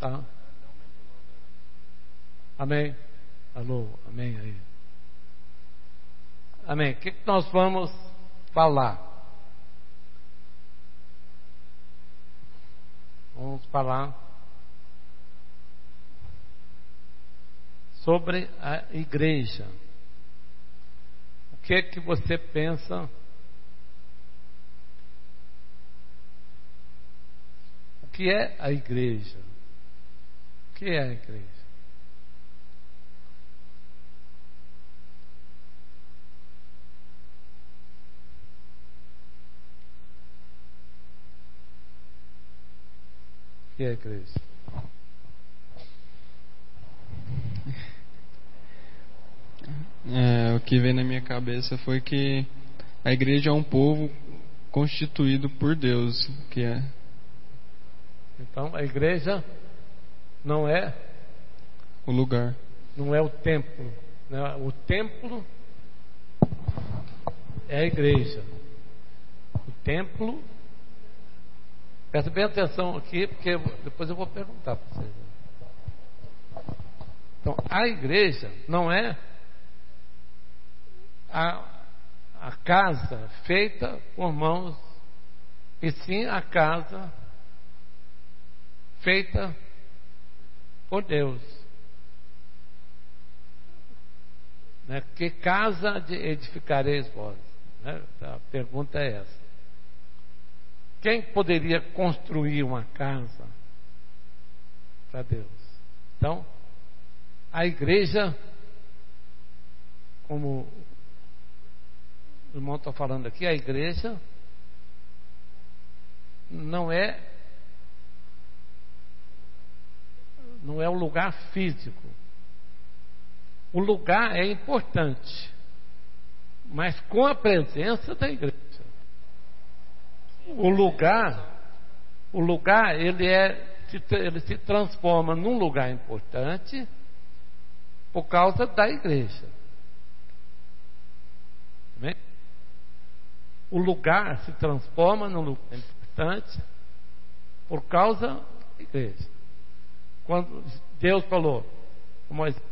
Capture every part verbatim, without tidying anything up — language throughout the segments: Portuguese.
Tá? Amém? Alô, amém aí. Amém. O que, que nós vamos falar? Vamos falar sobre a igreja. O que é que você pensa? O que é a igreja? O que é a igreja? O que é a igreja? É, o que veio na minha cabeça foi que a igreja é um povo constituído por Deus, que é. Então a igreja não é o lugar, não é o templo, né? O templo é a igreja. O templo, presta bem atenção aqui, porque depois eu vou perguntar para vocês. Então a igreja não é A, a casa feita por mãos, e sim a casa feita por Deus, né? Que casa de edificareis vós, né? A pergunta é essa: quem poderia construir uma casa para Deus? Então a igreja, como o irmão está falando aqui, a igreja não é não é o lugar físico. O lugar é importante, mas com a presença da igreja. O lugar, o lugar ele é ele se transforma num lugar importante por causa da igreja. Amém? O lugar se transforma num lugar importante por causa da igreja. Quando Deus falou, Moisés,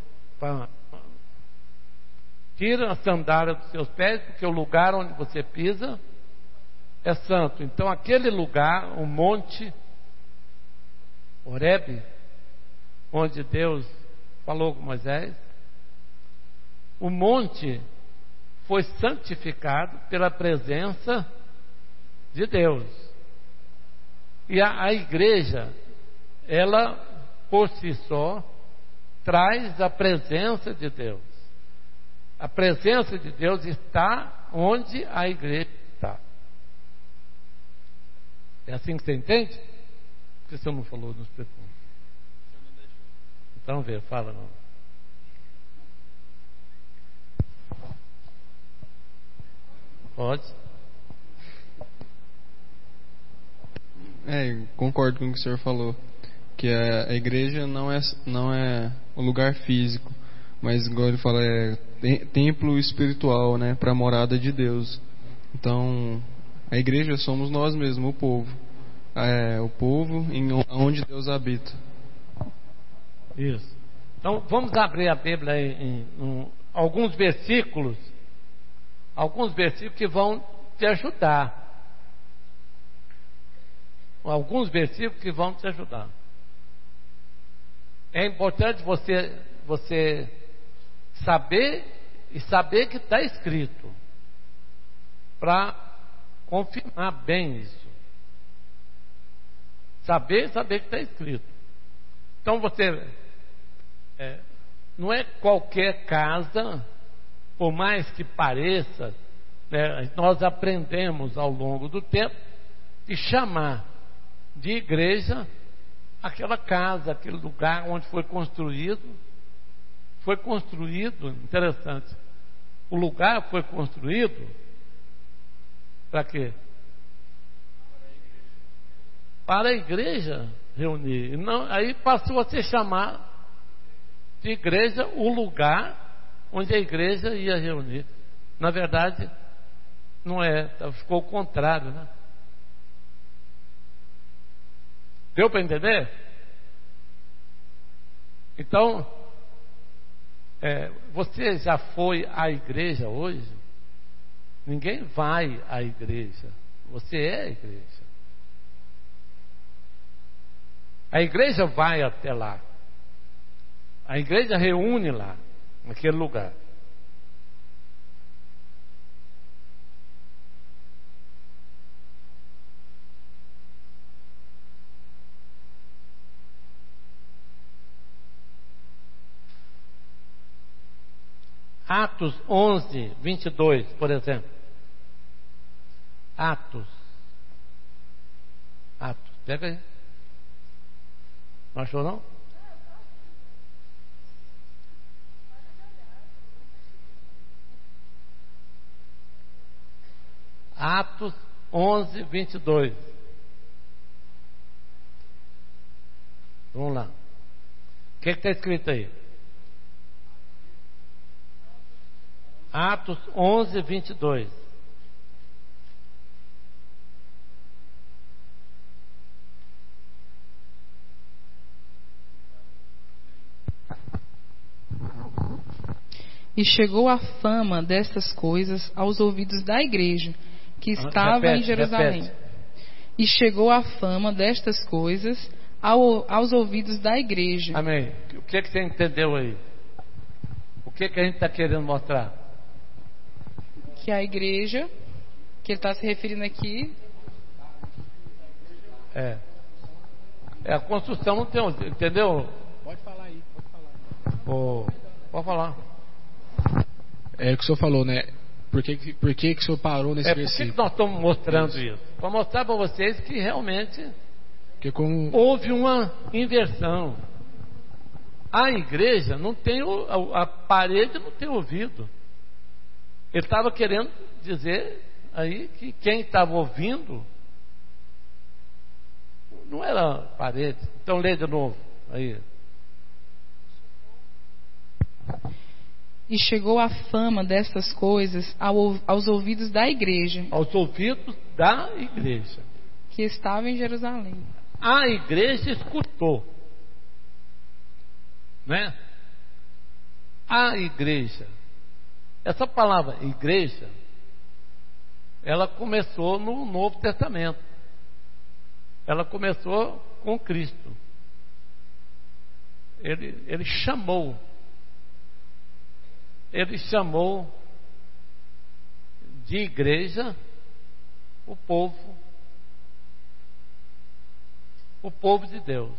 tira a sandália dos seus pés, porque o lugar onde você pisa é santo. Então aquele lugar, o monte Horebe, onde Deus falou com Moisés, o monte foi santificado pela presença de Deus. E a, a igreja, ela por si só traz a presença de Deus. A presença de Deus está onde a igreja está. É assim que você entende? Por que você não falou nos perguntas? Então vê, fala não. Pode? É, concordo com o que o senhor falou, que a, a igreja não é, não é o lugar físico, mas igual ele fala, é templo espiritual, né, para a morada de Deus. Então a igreja somos nós mesmos, o povo, é, o povo em onde Deus habita. Isso. Então vamos abrir a Bíblia em, em, em alguns versículos, alguns versículos que vão te ajudar. Alguns versículos que vão te ajudar. É importante você, você saber e saber que está escrito, para confirmar bem isso. Saber e saber que está escrito. Então você é, não é qualquer casa, por mais que pareça, né, nós aprendemos ao longo do tempo de chamar de igreja aquela casa, aquele lugar onde foi construído. Foi construído, interessante, o lugar foi construído para quê? Para a igreja reunir. Não, aí passou a se chamar de igreja o lugar onde a igreja ia reunir. Na verdade, não é, ficou o contrário, né? Deu para entender? Então, é, você já foi à igreja hoje? Ninguém vai à igreja. Você é a igreja. A igreja vai até lá. A igreja reúne lá, naquele lugar. Atos onze, vinte e dois, por exemplo. Atos. Atos. Pega aí. Não achou não? Atos onze, vinte e dois. Vamos lá. O que está escrito aí? Atos onze, vinte e dois. E chegou a fama destas coisas aos ouvidos da igreja que estava repete, em Jerusalém. Repete. E chegou a fama destas coisas ao, aos ouvidos da igreja. Amém. O que, que você entendeu aí? O que, que a gente está querendo mostrar? Que a igreja, que ele está se referindo aqui, É. É a construção, não tem. Entendeu? Pode falar aí, pode falar. Oh, pode falar. É o que o senhor falou, né? Por que, por que, que o senhor parou nesse É, por que, versículo? que nós estamos mostrando isso? isso? Para mostrar para vocês que realmente Porque como... houve uma inversão. A igreja não tem o, a, a parede não tem ouvido. Ele estava querendo dizer aí que quem estava ouvindo não era a parede. Então lê de novo aí. e chegou a fama destas coisas ao, aos ouvidos da igreja, Aos ouvidos da igreja. que estava em Jerusalém. A igreja escutou, né? A igreja. Essa palavra igreja, ela começou no Novo Testamento. Ela começou com Cristo. Ele, ele chamou. Ele chamou de igreja o povo. O povo de Deus.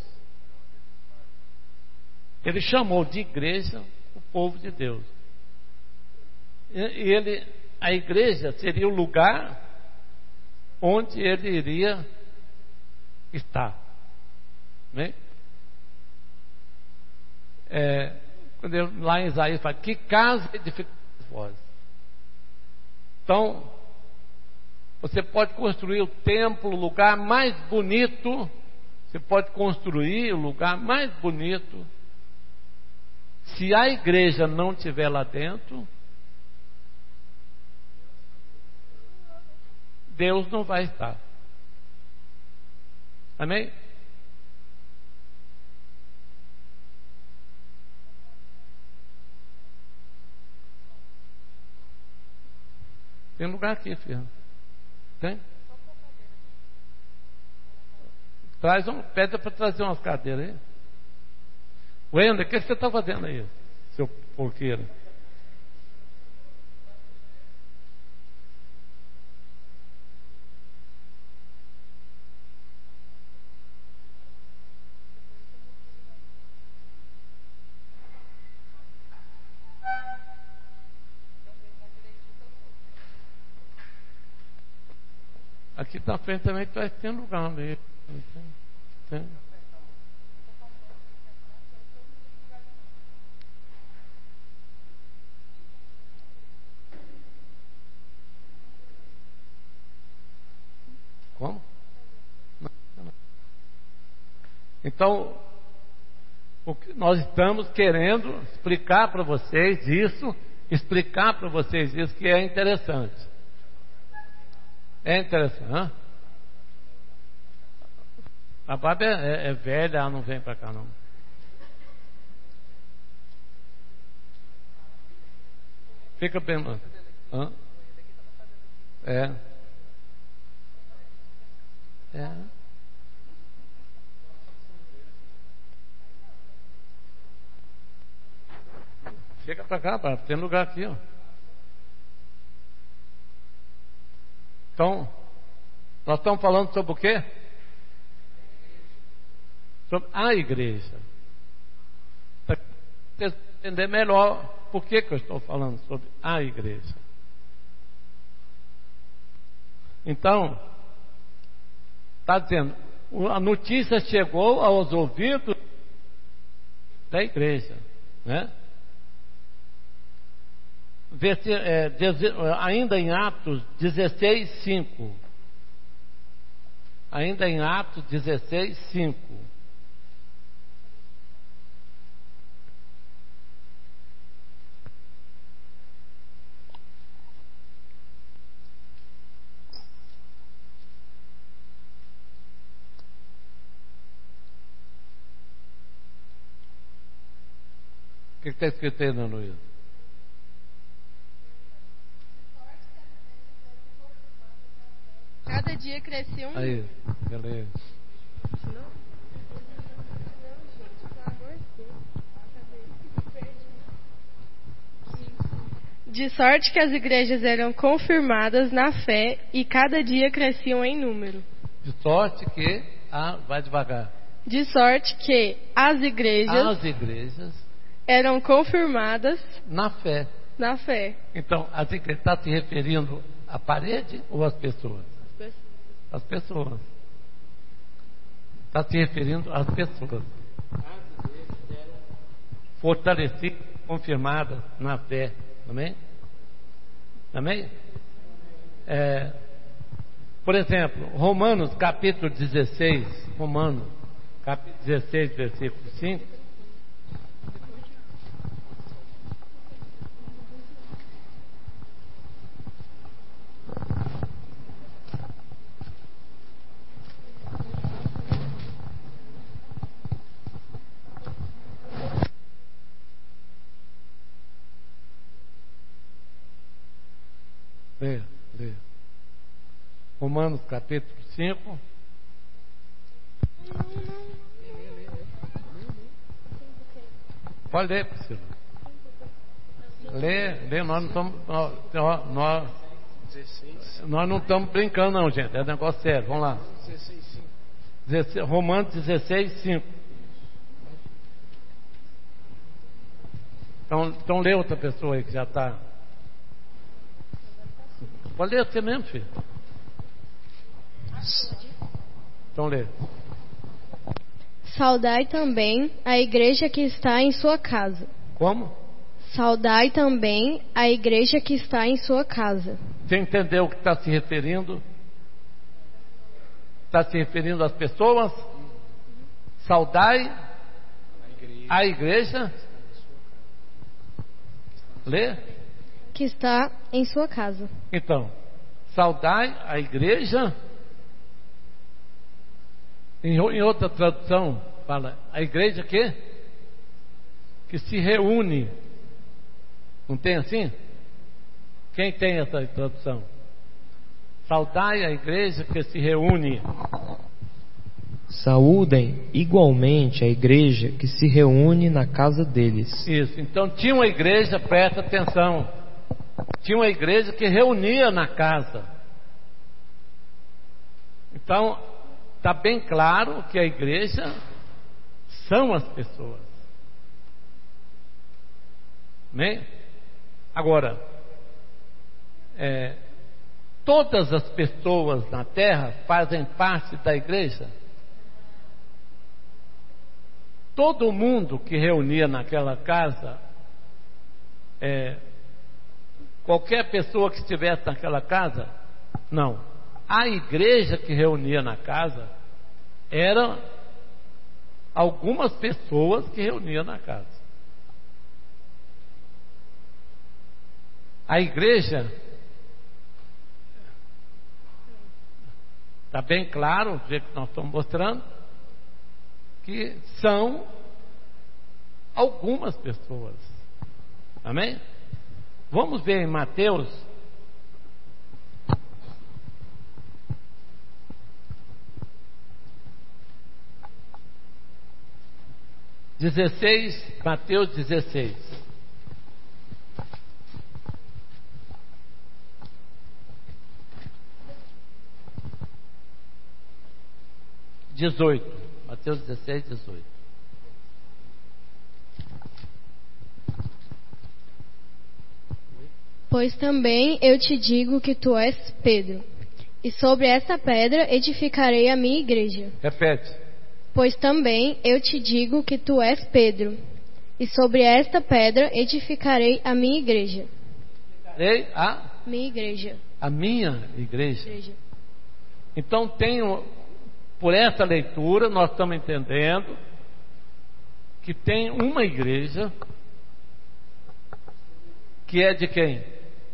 Ele chamou de igreja o povo de Deus. E ele, a igreja seria o lugar onde ele iria estar. Né? É, quando ele, lá em Isaías fala, que casa edificais vós. Então, você pode construir o templo, o lugar mais bonito. Você pode construir o lugar mais bonito. Se a igreja não estiver lá dentro, Deus não vai estar. Amém? Tem lugar aqui, filho. Tem? Traz um, pede para trazer umas cadeiras aí. Wender, o que você está fazendo aí, seu porqueiro? Aqui na frente também tem lugar ali. Tem, tem. Como? Então, o que nós estamos querendo explicar para vocês isso, explicar para vocês isso que é interessante. É interessante, hein? A Bárbara é, é, é velha, ela não vem para cá não. Fica bem. Hã? É. É. Chega pra cá, pá. Tem lugar aqui, ó. Então, nós estamos falando sobre o quê? Sobre a igreja. Para você entender melhor por que, que eu estou falando sobre a igreja. Então, está dizendo, a notícia chegou aos ouvidos da igreja, né? Ainda em Atos dezesseis, cinco. Ainda em Atos dezesseis, cinco. O que está escrito aí, Ana Luísa? Cada dia crescia um. Aí, beleza. Não, não, gente, pelo amor de Deus. De sorte que as igrejas eram confirmadas na fé e cada dia cresciam em número. De sorte que. Ah, vai devagar. De sorte que as igrejas. As igrejas. Eram confirmadas. Na fé. Na fé. Então, as igrejas está se referindo à parede ou às pessoas? As pessoas. Está se referindo às pessoas. Fortalecidas, confirmadas na fé. Amém? Amém? É, por exemplo, Romanos capítulo dezesseis. Romanos capítulo dezesseis, versículo cinco. Lê, lê. Romanos capítulo cinco. Pode ler, Priscila. Lê, lê, nós não estamos. Nós, nós, nós não estamos brincando, não, gente. É negócio sério. Vamos lá. Romanos dezesseis, cinco. Então, então lê outra pessoa aí que já está. Pode ler você mesmo, filho. Então lê. Saudai também a igreja que está em sua casa. Como? Saudai também a igreja que está em sua casa. Você entendeu o que está se referindo? Está se referindo às pessoas? Saudai a igreja. Lê. Que está em sua casa. Então, saudai a igreja. Em, em outra tradução, fala a igreja que que se reúne. Não tem assim? Quem tem essa tradução? Saudai a igreja que se reúne. Saúdem igualmente a igreja que se reúne na casa deles. Isso. Então tinha uma igreja, presta atenção. Tinha uma igreja que reunia na casa. Então, está bem claro que a igreja são as pessoas. Amém? Agora, é, todas as pessoas na terra fazem parte da igreja. Todo mundo que reunia naquela casa, é, qualquer pessoa que estivesse naquela casa, não. A igreja que reunia na casa eram algumas pessoas que reuniam na casa. A igreja, está bem claro, do jeito que nós estamos mostrando, que são algumas pessoas. Amém? Vamos ver em Mateus dezesseis, Mateus dezesseis. dezoito. Mateus dezesseis, dezoito. Pois também eu te digo que tu és Pedro, e sobre essa pedra edificarei a minha igreja. Repete. Pois também eu te digo que tu és Pedro, e sobre esta pedra edificarei a minha igreja. Ei, a, Minha igreja. a minha igreja. igreja. Então, tenho, por essa leitura, nós estamos entendendo que tem uma igreja que é de quem?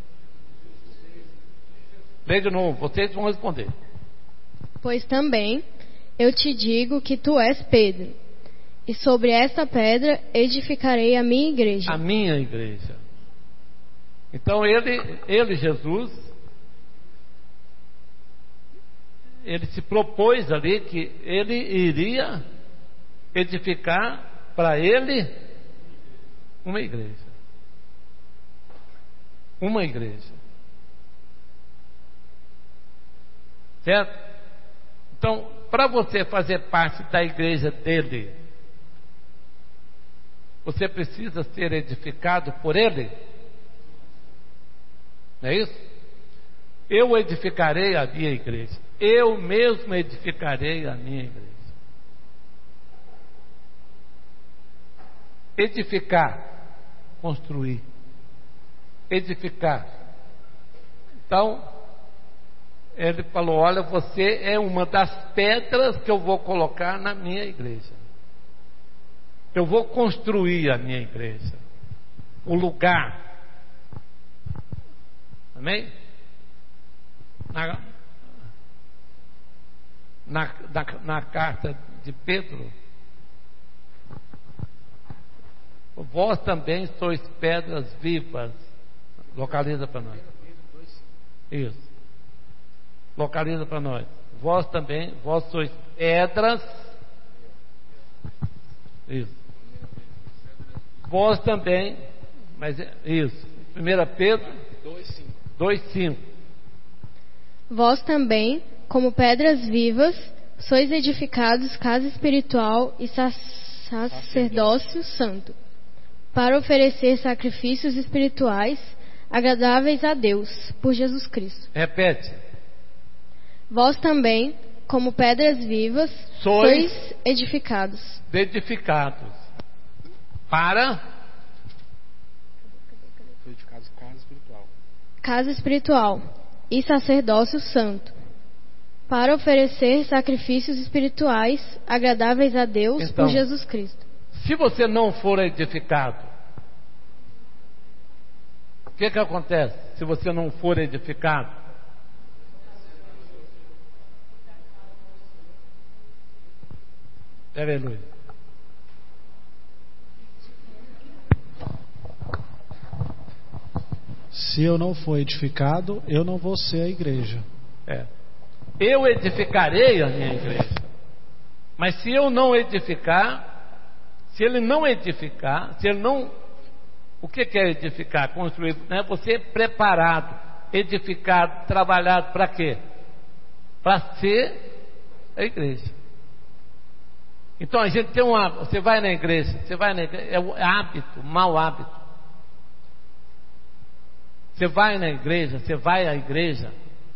Leia de novo, vocês vão responder. Pois também eu te digo que tu és Pedro, e sobre esta pedra edificarei a minha igreja. A minha igreja. Então ele, ele Jesus, ele se propôs ali que ele iria edificar para ele uma igreja. Uma igreja. Certo? Então, para você fazer parte da igreja dele, você precisa ser edificado por ele. Não é isso? Eu edificarei a minha igreja. Eu mesmo edificarei a minha igreja. Edificar, construir. Edificar. Então, ele falou: olha, você é uma das pedras que eu vou colocar na minha igreja. Eu vou construir a minha igreja. O lugar. Amém? Na, na, na, na carta de Pedro, vós também sois pedras vivas. Localiza para nós. Isso. Localiza para nós. Vós também, vós sois pedras. Isso. Vós também, mas é, isso. primeira Pedro dois, cinco. Vós também, como pedras vivas, sois edificados casa espiritual e sacerdócio santo, para oferecer sacrifícios espirituais agradáveis a Deus, por Jesus Cristo. Repete. Vós também, como pedras vivas, Sois, sois edificados. edificados para Edificados casa espiritual. Casa espiritual e sacerdócio santo, para oferecer sacrifícios espirituais agradáveis a Deus, então, por Jesus Cristo. Se você não for edificado, o que que acontece se você não for edificado? Aleluia. Se eu não for edificado, eu não vou ser a igreja. É. Eu edificarei a minha igreja. Mas se eu não edificar, se ele não edificar, se ele não... O que é edificar? Construir, né? Você é preparado, edificado, trabalhado para quê? Para ser a igreja. Então a gente tem um hábito. Você vai na igreja, você vai na igreja, é o hábito, mau hábito. Você vai na igreja, você vai à igreja,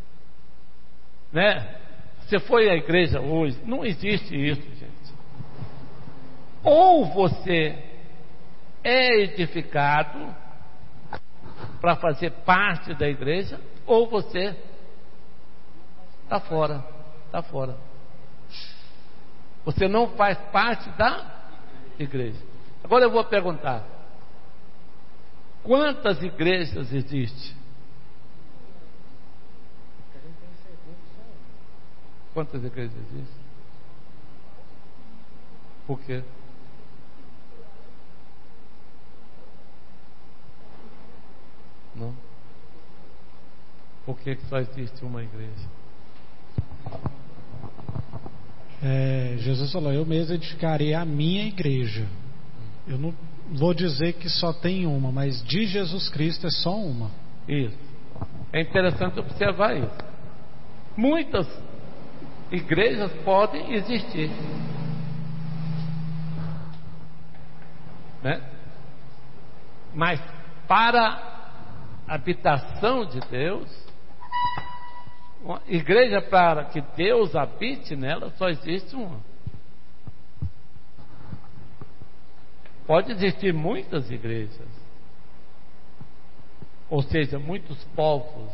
né? Você foi à igreja hoje, não existe isso, gente. Ou você é edificado para fazer parte da igreja, ou você está fora, está fora. Você não faz parte da igreja. Agora eu vou perguntar: quantas igrejas existem? Quantas igrejas existem? Por quê? Não. Por que que só existe uma igreja? É, Jesus falou: eu mesmo edificarei a minha igreja. Eu não vou dizer que só tem uma, mas de Jesus Cristo é só uma. Isso. É interessante observar isso. Muitas igrejas podem existir, né? Mas para a habitação de Deus, uma igreja para que Deus habite nela, só existe uma. Pode existir muitas igrejas, ou seja, muitos povos,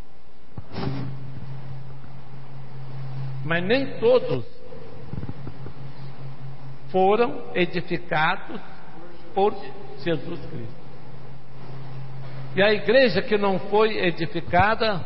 mas nem todos foram edificados por Jesus Cristo. E a igreja que não foi edificada,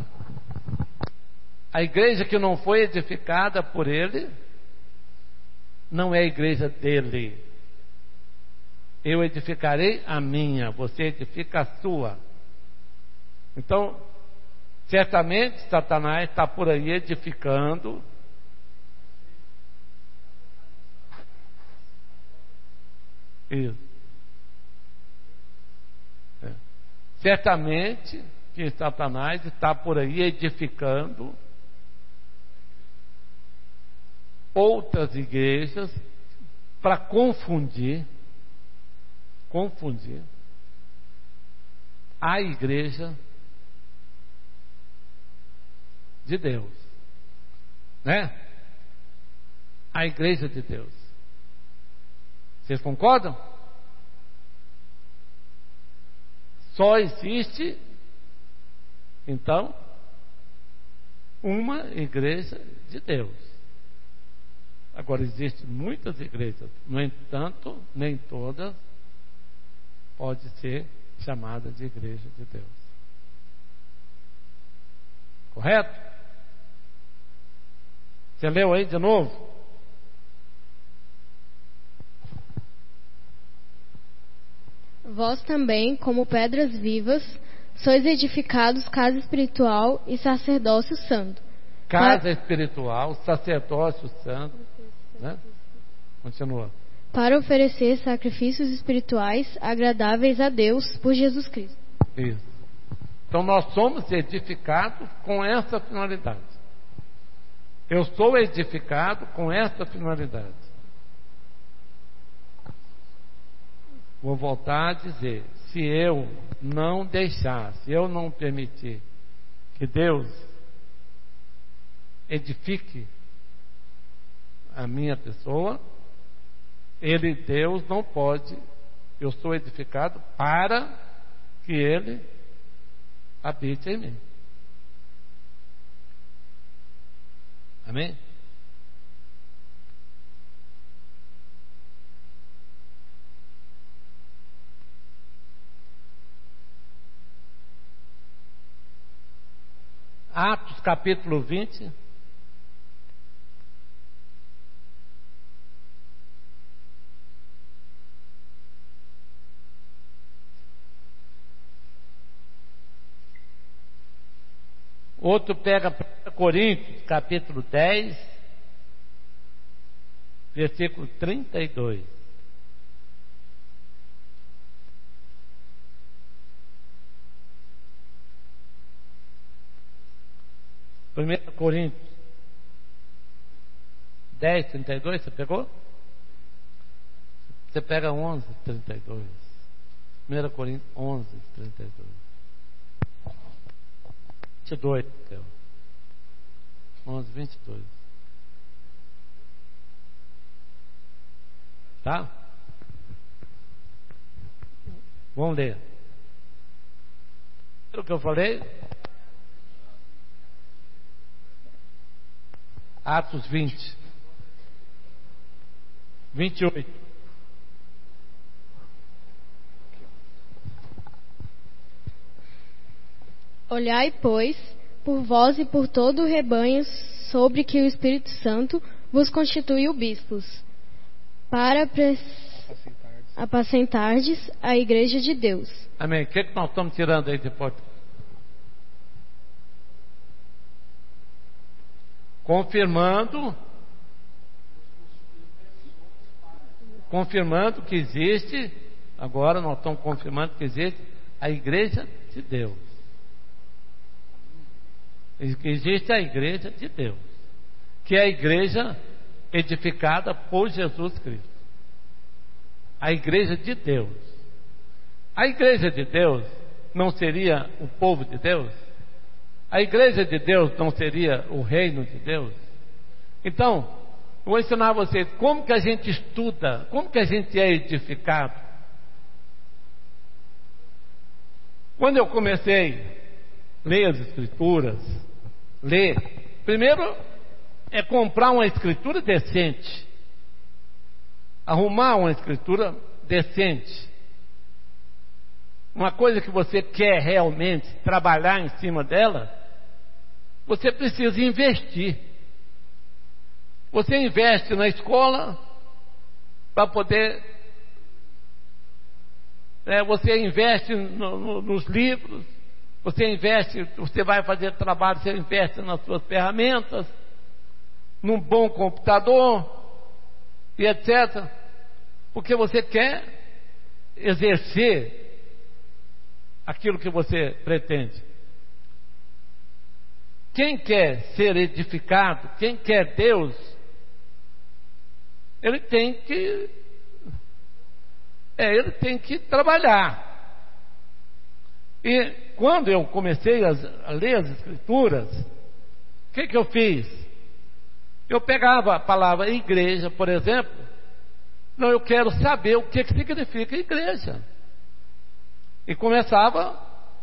a igreja que não foi edificada por Ele, não é a igreja dele. Eu edificarei a minha, você edifica a sua. Então, certamente Satanás está por aí edificando isso. É. Certamente que Satanás está por aí edificando outras igrejas para confundir confundir a igreja de Deus, né? A igreja de Deus. Vocês concordam? Só existe, então, uma igreja de Deus. Agora, existem muitas igrejas, no entanto, nem todas pode ser chamada de igreja de Deus. Correto? Você leu aí de novo? Vós também, como pedras vivas, sois edificados casa espiritual e sacerdócio santo. Casa Para... espiritual, sacerdócio santo, né? Continua. Para oferecer sacrifícios espirituais agradáveis a Deus por Jesus Cristo. Isso. Então nós somos edificados com essa finalidade. Eu sou edificado com essa finalidade. Vou voltar a dizer: se eu não deixar, se eu não permitir que Deus edifique a minha pessoa, Ele, Deus, não pode. Eu sou edificado para que Ele habite em mim. Amém? Atos capítulo vinte. Outro pega primeira Coríntios, capítulo dez, versículo trinta e dois. primeira Coríntios dez, trinta e dois, você pegou? Você pega onze, trinta e dois. primeira Coríntios onze, trinta e dois. vinte e dois, onze, vinte e dois. Tá? Vamos ler. O que eu falei? Atos vinte, vinte e oito. Olhai, pois, por vós e por todo o rebanho sobre que o Espírito Santo vos constituiu bispos, para pres... apacentardes a igreja de Deus. Amém. O que, que nós estamos tirando aí depois? Confirmando, confirmando que existe, agora nós estamos confirmando que existe a igreja de Deus. Existe a igreja de Deus, que é a igreja edificada por Jesus Cristo. A igreja de Deus. A igreja de Deus não seria o povo de Deus? A igreja de Deus não seria o reino de Deus? Então, vou ensinar a vocês como que a gente estuda, como que a gente é edificado. Quando eu comecei a ler as escrituras, ler, primeiro é comprar uma escritura decente, arrumar uma escritura decente, uma coisa que você quer realmente trabalhar em cima dela. Você precisa investir. Você investe na escola para poder, é, você investe no, no, nos livros, você investe, você vai fazer trabalho, você investe nas suas ferramentas, num bom computador e etcétera. Porque você quer exercer aquilo que você pretende. Quem quer ser edificado, quem quer Deus, ele tem que é, ele tem que trabalhar. E quando eu comecei a, a ler as escrituras, o que que eu fiz? Eu pegava a palavra igreja, por exemplo. Não, eu quero saber o que que significa igreja. E começava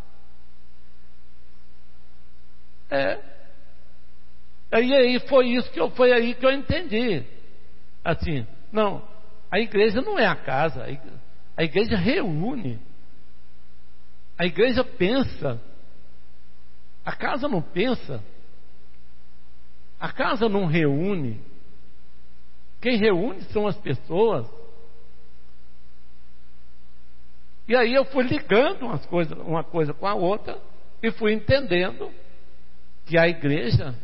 é, aí, aí foi isso que eu, foi aí que eu entendi. Assim, não, a igreja não é a casa, a igreja reúne, a igreja pensa, a casa não pensa, a casa não reúne, quem reúne são as pessoas. E aí eu fui ligando umas coisas, uma coisa com a outra e fui entendendo que a igreja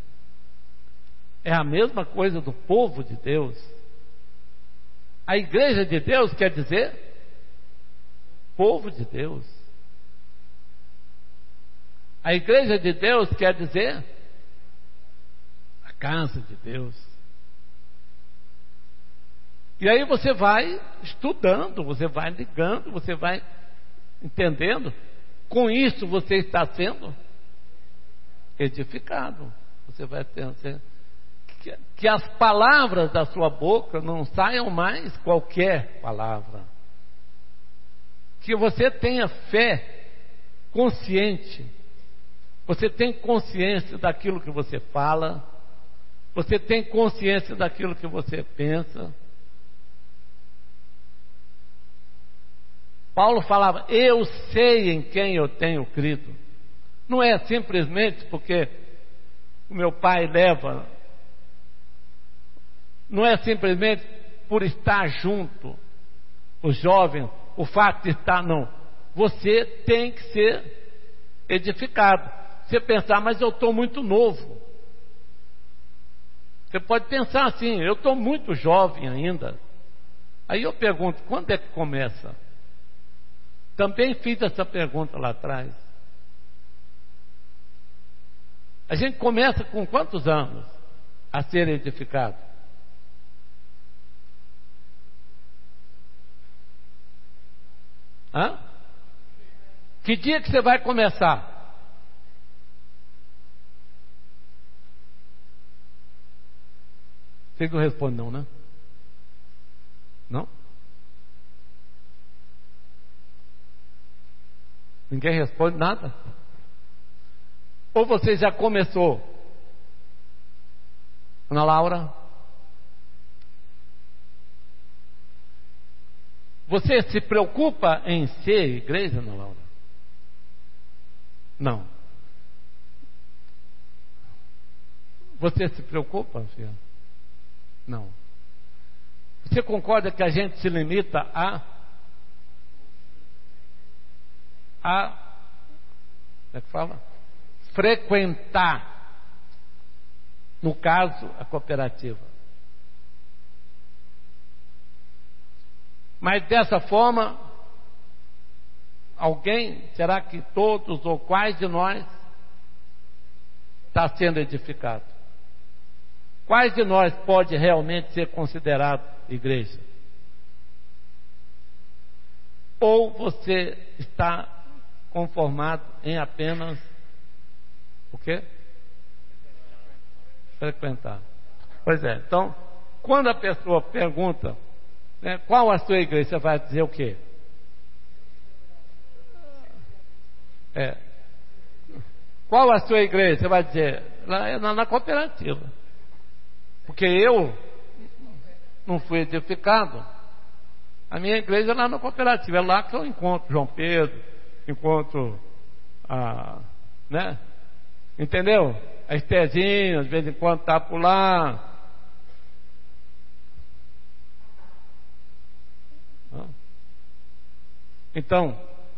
é a mesma coisa do povo de Deus. A igreja de Deus quer dizer povo de Deus. A igreja de Deus quer dizer a casa de Deus. E aí você vai estudando, você vai ligando, você vai entendendo. Com isso você está sendo edificado. Você vai ter, que, que as palavras da sua boca não saiam mais qualquer palavra. Que você tenha fé consciente. Você tem consciência daquilo que você fala. Você tem consciência daquilo que você pensa. Paulo falava, eu sei em quem eu tenho crido. Não é simplesmente porque o meu pai leva, não é simplesmente por estar junto, os jovens, o fato de estar, não. Você tem que ser edificado. Você pensar, mas eu estou muito novo. Você pode pensar assim, eu estou muito jovem ainda. Aí eu pergunto, quando é que começa? Também fiz essa pergunta lá atrás. A gente começa com quantos anos a ser edificado? Hã? Que dia que você vai começar? Você não responde não, né? Não? Ninguém responde nada? Ou você já começou? Ana Laura? Você se preocupa em ser igreja, Ana Laura? Não. Você se preocupa, filha? Não. Você concorda que a gente se limita a a como é que fala? Frequentar, no caso, a cooperativa. Mas dessa forma, alguém, será que todos ou quais de nós está sendo edificado? Quais de nós pode realmente ser considerado igreja? Ou você está conformado em apenas o quê? Frequentar. Pois é, então, quando a pessoa pergunta, né, qual a sua igreja, você vai dizer o quê? É. Qual a sua igreja? Você vai dizer, lá na, na cooperativa. Porque eu não fui edificado. A minha igreja é lá na cooperativa. É lá que eu encontro João Pedro, encontro a, né? Entendeu? A Estezinha, de vez em quando está por lá. Então,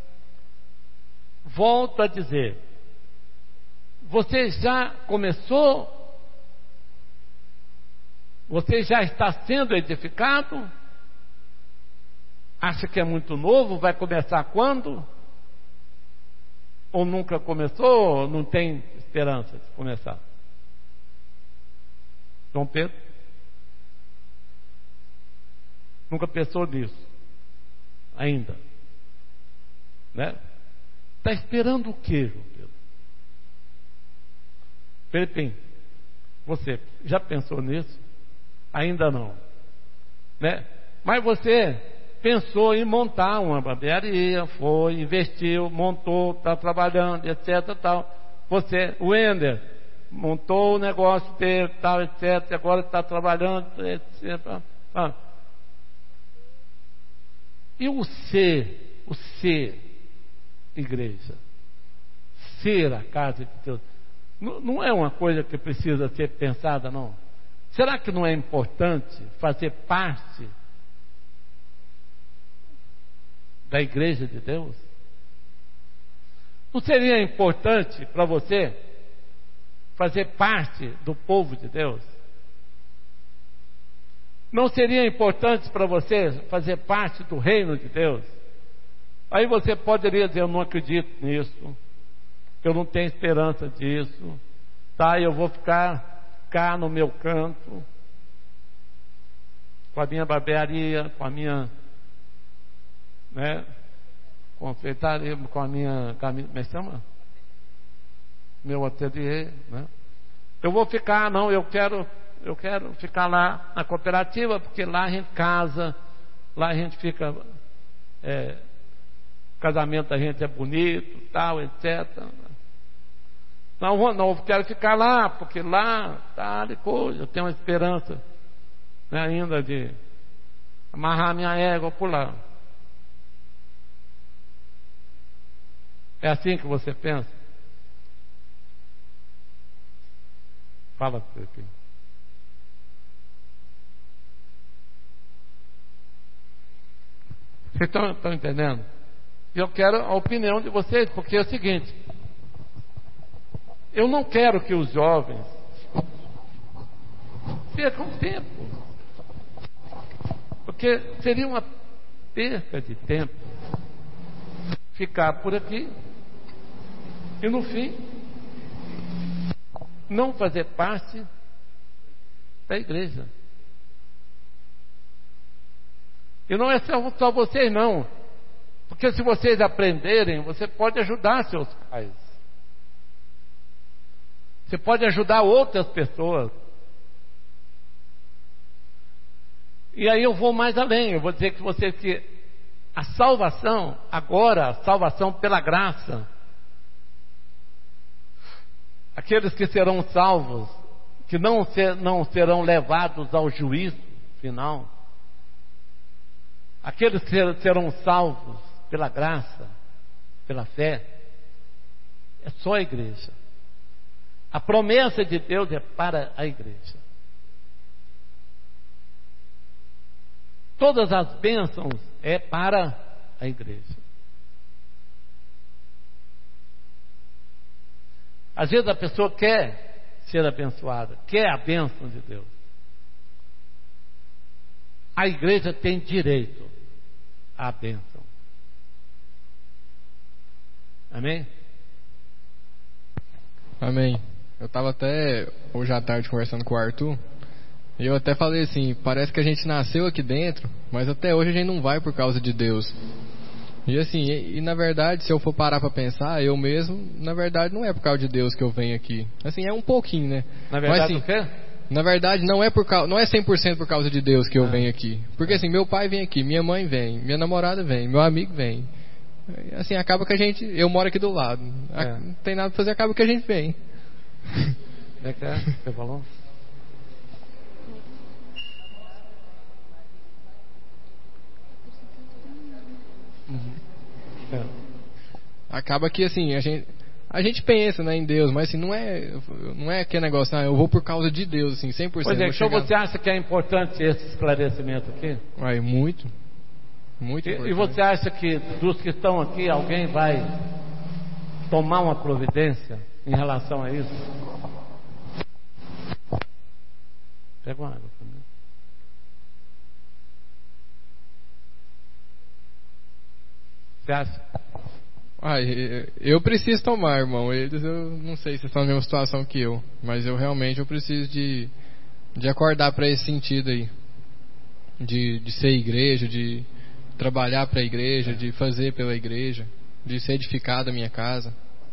volto a dizer, você já começou? Você já está sendo edificado? Acha que é muito novo? Vai começar quando? Ou nunca começou? Ou não tem esperança de começar? João Pedro? Nunca pensou nisso? Ainda? Né? Está esperando o quê, João Pedro? Felipinho, você já pensou nisso? Ainda não, né? Mas você pensou em montar uma barbearia, foi, investiu, montou, está trabalhando, etc, tal. Você, o Ender, montou o negócio dele, tal, etc, agora está trabalhando, etc. Ah. E o ser, o ser igreja, ser a casa de Deus, não, não é uma coisa que precisa ser pensada, não? Será que não é importante fazer parte da igreja de Deus? Não seria importante para você fazer parte do povo de Deus? Não seria importante para você fazer parte do reino de Deus? Aí você poderia dizer, eu não acredito nisso, eu não tenho esperança disso, tá? Eu vou ficar cá no meu canto, com a minha barbearia, com a minha, né, confeitaria, com a minha, como é que chama? Meu ateliê, né? Eu vou ficar, não, eu quero, eu quero ficar lá na cooperativa, porque lá a gente casa, lá a gente fica, é, o casamento da gente é bonito, tal, etcétera. Não, não, eu quero ficar lá, porque lá, tá, depois, eu tenho uma esperança, né, ainda de amarrar minha égua por lá. É assim que você pensa? Fala, Felipe. Vocês estão, estão entendendo? Eu quero a opinião de vocês, porque é o seguinte: eu não quero que os jovens percam tempo, porque seria uma perca de tempo ficar por aqui e no fim não fazer parte da igreja. E não é só, só vocês não, porque se vocês aprenderem, você pode ajudar seus pais, você pode ajudar outras pessoas. E aí eu vou mais além, eu vou dizer que vocês que a salvação, agora, a salvação pela graça, aqueles que serão salvos, que não, ser, não serão levados ao juízo final, aqueles que serão salvos pela graça, pela fé, é só a igreja. A promessa de Deus é para a igreja. Todas as bênçãos é para a igreja. Às vezes a pessoa quer ser abençoada, quer a bênção de Deus. A igreja tem direito à bênção. Amém? Amém. Eu estava até hoje à tarde conversando com o Arthur, e eu até falei assim, parece que a gente nasceu aqui dentro, mas até hoje a gente não vai por causa de Deus. E assim, e, e na verdade, se eu for parar para pensar, eu mesmo, na verdade, não é por causa de Deus que eu venho aqui. Assim, é um pouquinho, né? Na verdade, mas, assim, o quê? Na verdade, não é, por causa, não é cem por cento por causa de Deus que eu ah. venho aqui. Porque assim, meu pai vem aqui, minha mãe vem, minha namorada vem, meu amigo vem. Assim, acaba que a gente... Eu moro aqui do lado. É. Não tem nada pra fazer, acaba que a gente vem. Como é que é? Você falou? Uhum. É. Acaba que assim, a gente... A gente pensa, né, em Deus, mas assim, não é, não é aquele negócio, ah, eu vou por causa de Deus, assim, cem por cento. Pois é, então chegar... você acha que é importante esse esclarecimento aqui? Ai, muito. Muito e, importante. E você acha que dos que estão aqui, alguém vai tomar uma providência em relação a isso? Pega uma água também. Você acha? Ah, eu preciso tomar, irmão. Eles, eu não sei se estão na mesma situação que eu, mas eu realmente eu preciso de, de acordar para esse sentido aí, de, de ser igreja, de trabalhar para a igreja, de fazer pela igreja, de ser edificada a minha casa.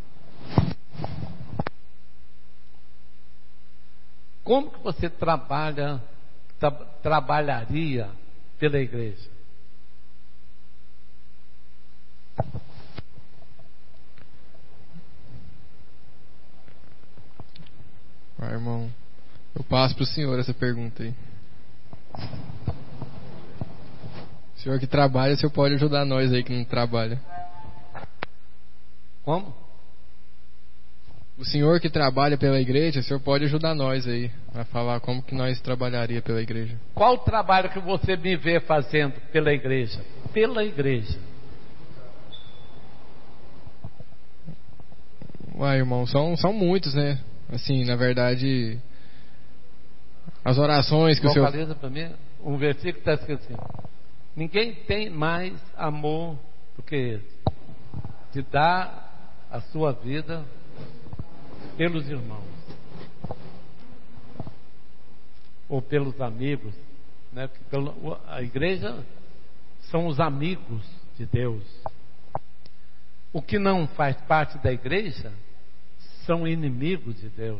Como que você trabalha, tra, trabalharia pela igreja? Ah, irmão, eu passo para o senhor essa pergunta aí. O senhor que trabalha, o senhor pode ajudar nós aí que não trabalha. Como? O senhor que trabalha pela igreja, o senhor pode ajudar nós aí a falar como que nós trabalharia pela igreja. Qual o trabalho que você me vê fazendo pela igreja? Pela igreja. Uai, irmão, são, são muitos, né? Assim, na verdade, as orações que Vocaliza o senhor... para mim um versículo que está escrito assim: ninguém tem mais amor do que esse, de dar a sua vida pelos irmãos ou pelos amigos, né? A igreja são os amigos de Deus. O que não faz parte da igreja são inimigos de Deus,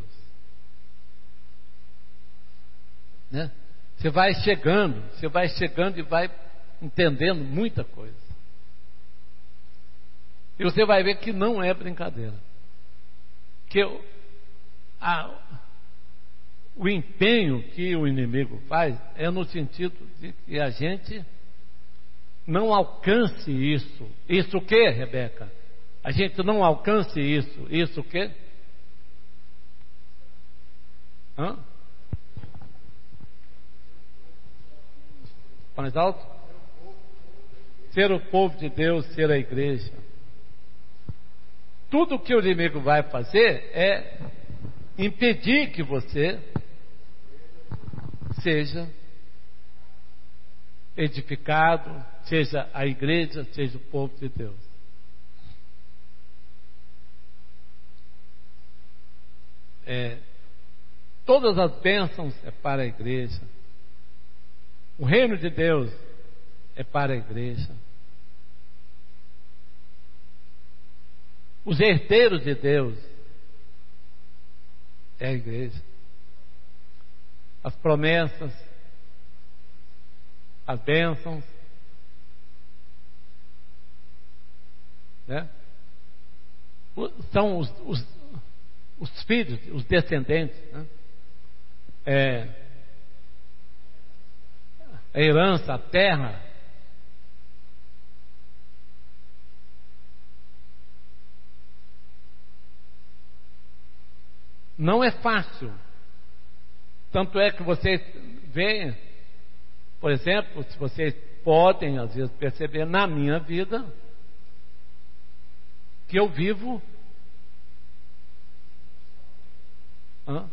né? Você vai chegando, você vai chegando e vai entendendo muita coisa, e você vai ver que não é brincadeira, que o, a, o empenho que o inimigo faz é no sentido de que a gente não alcance isso. Isso o que, Rebeca? A gente não alcance isso. Isso o que? Hã? Mais alto? Ser o povo de Deus, ser a igreja. Tudo que o inimigo vai fazer é impedir que você seja edificado, seja a igreja, seja o povo de Deus. É, todas as bênçãos é para a igreja. O reino de Deus é para a igreja. Os herdeiros de Deus é a igreja. As promessas, as bênçãos, né? São os, os, os filhos, os descendentes, né? É, a herança, a terra. Não é fácil. Tanto é que você vê Por exemplo, se vocês podem às vezes perceber na minha vida que eu vivo hã?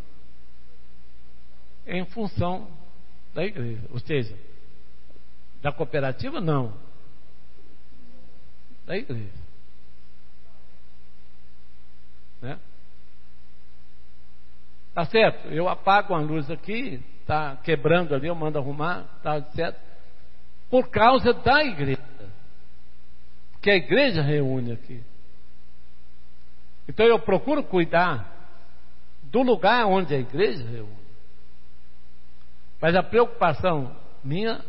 em função da igreja, ou seja, da cooperativa não, da igreja, né? Tá certo? Eu apago uma luz aqui, tá quebrando ali, eu mando arrumar, tá certo? Por causa da igreja, porque a igreja reúne aqui. Então eu procuro cuidar do lugar onde a igreja reúne. Mas a preocupação minha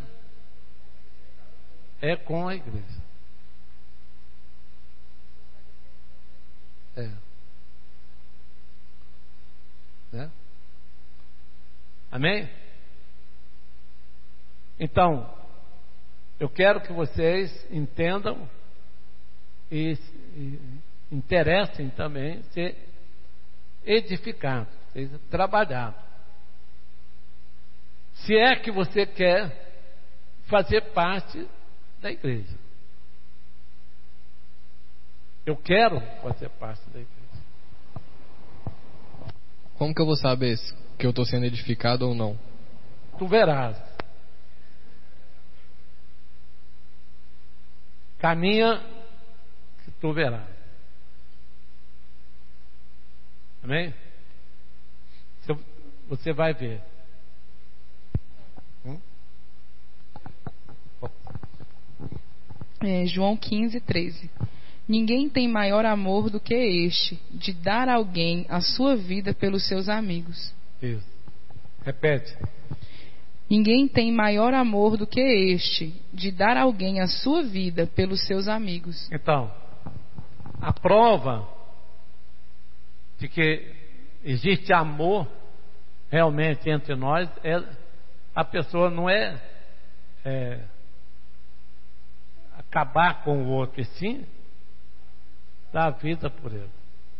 é com a igreja. É. Né? Amém? Então, eu quero que vocês entendam e, e interessem também ser edificados, seja trabalhado. Se é que você quer fazer parte da igreja. Eu quero fazer parte da igreja. Como que eu vou saber que eu estou sendo edificado ou não? Tu verás. Caminha que tu verás. Amém? Você vai ver. Hum? É, João quinze, treze. Ninguém tem maior amor do que este, de dar a alguém a sua vida pelos seus amigos. Isso. Repete. Ninguém tem maior amor do que este, de dar a alguém a sua vida pelos seus amigos. Então, a prova de que existe amor realmente entre nós é a pessoa não é, é acabar com o outro, e sim dar a vida por ele.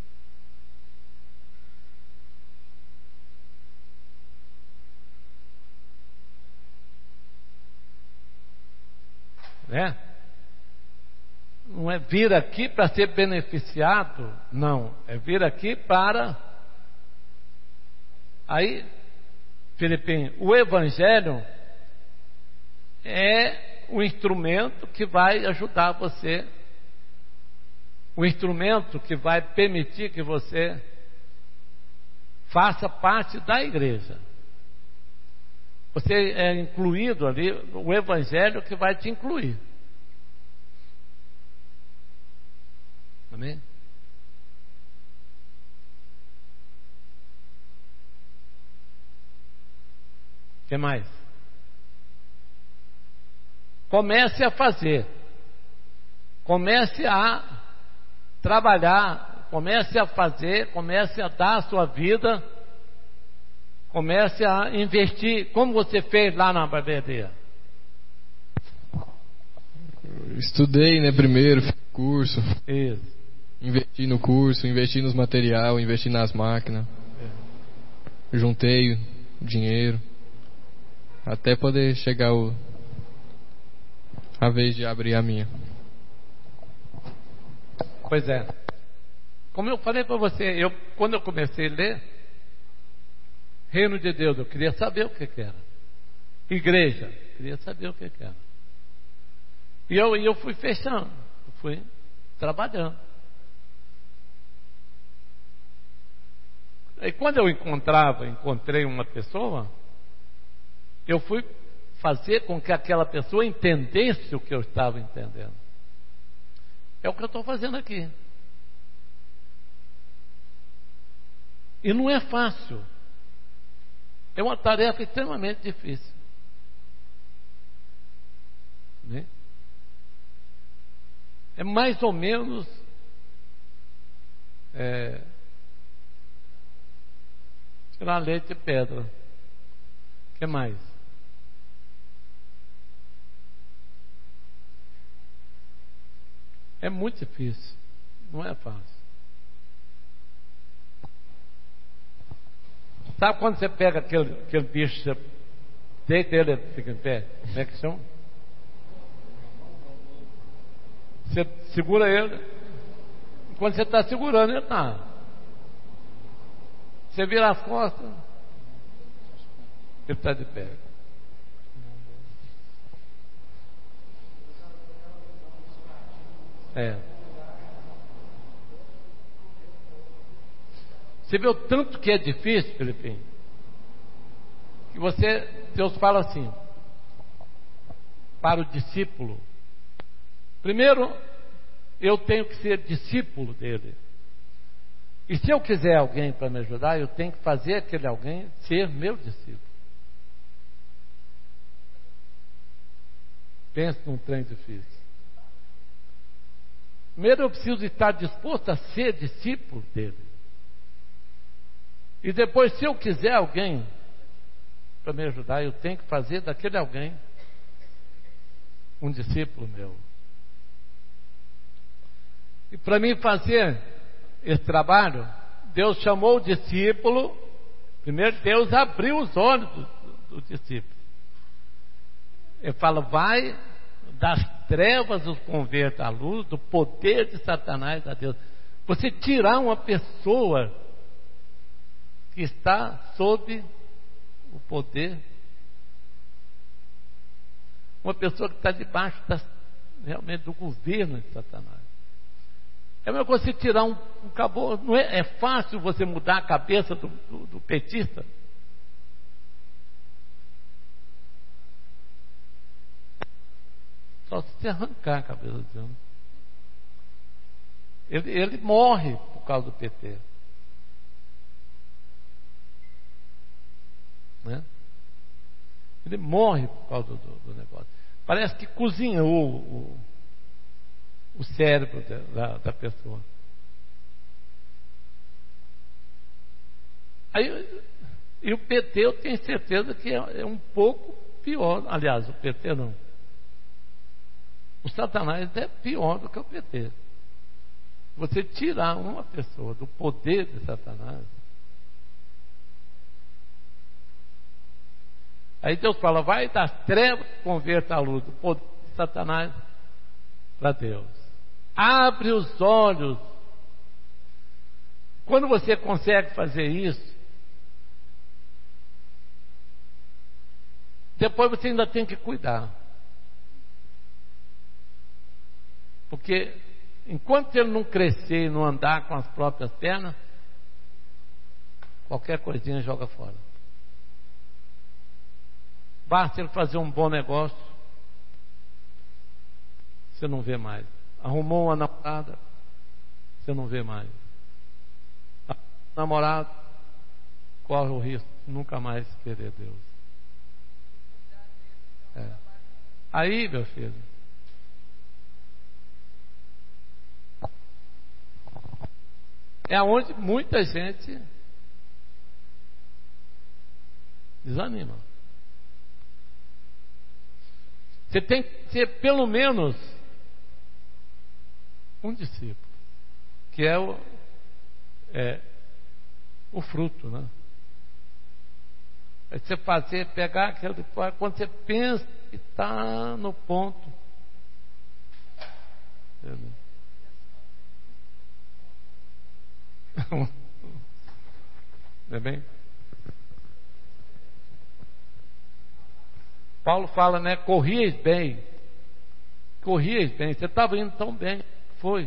Né? Não é vir aqui para ser beneficiado, não. É vir aqui para... Aí, Filipinho, o Evangelho é o instrumento que vai ajudar você, o instrumento que vai permitir que você faça parte da igreja. Você é incluído ali, o Evangelho que vai te incluir. Amém? O que mais? Comece a fazer. Comece a trabalhar. Comece a fazer. Comece a dar a sua vida. Comece a investir. Como você fez lá na barbearia? Estudei, né, primeiro, fiz curso. Isso. Investi no curso, investi nos material, investi nas máquinas. É. Juntei dinheiro. Até poder chegar o, a vez de abrir a minha. Pois é. Como eu falei para você, eu, quando eu comecei a ler Reino de Deus, eu queria saber o que, que era. Igreja, eu queria saber o que, que era. E eu, eu fui fechando, eu fui trabalhando. E quando eu encontrava, encontrei uma pessoa, eu fui fazer com que aquela pessoa entendesse o que eu estava entendendo. É o que eu estou fazendo aqui. E não é fácil. É uma tarefa extremamente difícil. Né? É mais ou menos é, tirar leite de pedra. O que mais? É muito difícil. Não é fácil. Sabe quando você pega aquele, aquele bicho, você Deita ele, fica em pé. Como é que chama? Você segura ele. Quando você está segurando, ele está. Você vira as costas, ele está de pé. É. Você vê o tanto que é difícil, Felipinho? Que você, Deus fala assim, para o discípulo. Primeiro, eu tenho que ser discípulo dele. E se eu quiser alguém para me ajudar, eu tenho que fazer aquele alguém ser meu discípulo. Pense num trem difícil. Primeiro eu preciso estar disposto a ser discípulo dele. E depois, se eu quiser alguém para me ajudar, eu tenho que fazer daquele alguém um discípulo meu. E para mim fazer esse trabalho, Deus chamou o discípulo. Primeiro Deus abriu os olhos do, do, do discípulo. Ele fala, vai das trevas os converta à luz, do poder de Satanás a Deus. Você tirar uma pessoa que está sob o poder, uma pessoa que está debaixo das, realmente do governo de Satanás. É a mesma coisa você tirar um, um caboclo. Não é, é fácil você mudar a cabeça do, do, do petista. Só se você arrancar a cabeça dele. Ele, ele morre por causa do P T. Né? Ele morre por causa do, do negócio. Parece que cozinhou o, o cérebro da, da pessoa. Aí, e o P T eu tenho certeza que é, é um pouco pior. Aliás, o P T não. O Satanás é pior do que o P T. Você tirar uma pessoa do poder de Satanás. Aí Deus fala, vai das trevas, converta à luz, do poder de Satanás para Deus. Abre os olhos. Quando você consegue fazer isso, depois você ainda tem que cuidar. Porque enquanto ele não crescer e não andar com as próprias pernas, qualquer coisinha joga fora. Basta ele fazer um bom negócio, você não vê mais. Arrumou uma namorada, você não vê mais. Namorado, corre o risco de nunca mais querer Deus. É. Aí, meu filho, é onde muita gente desanima. Você tem que ser pelo menos um discípulo, que é o, é, o fruto, né? É você fazer, pegar aquele, quando você pensa que está no ponto. Não é bem? Paulo fala, né? Corrieis bem. Corrieis bem. Você estava indo tão bem. Foi.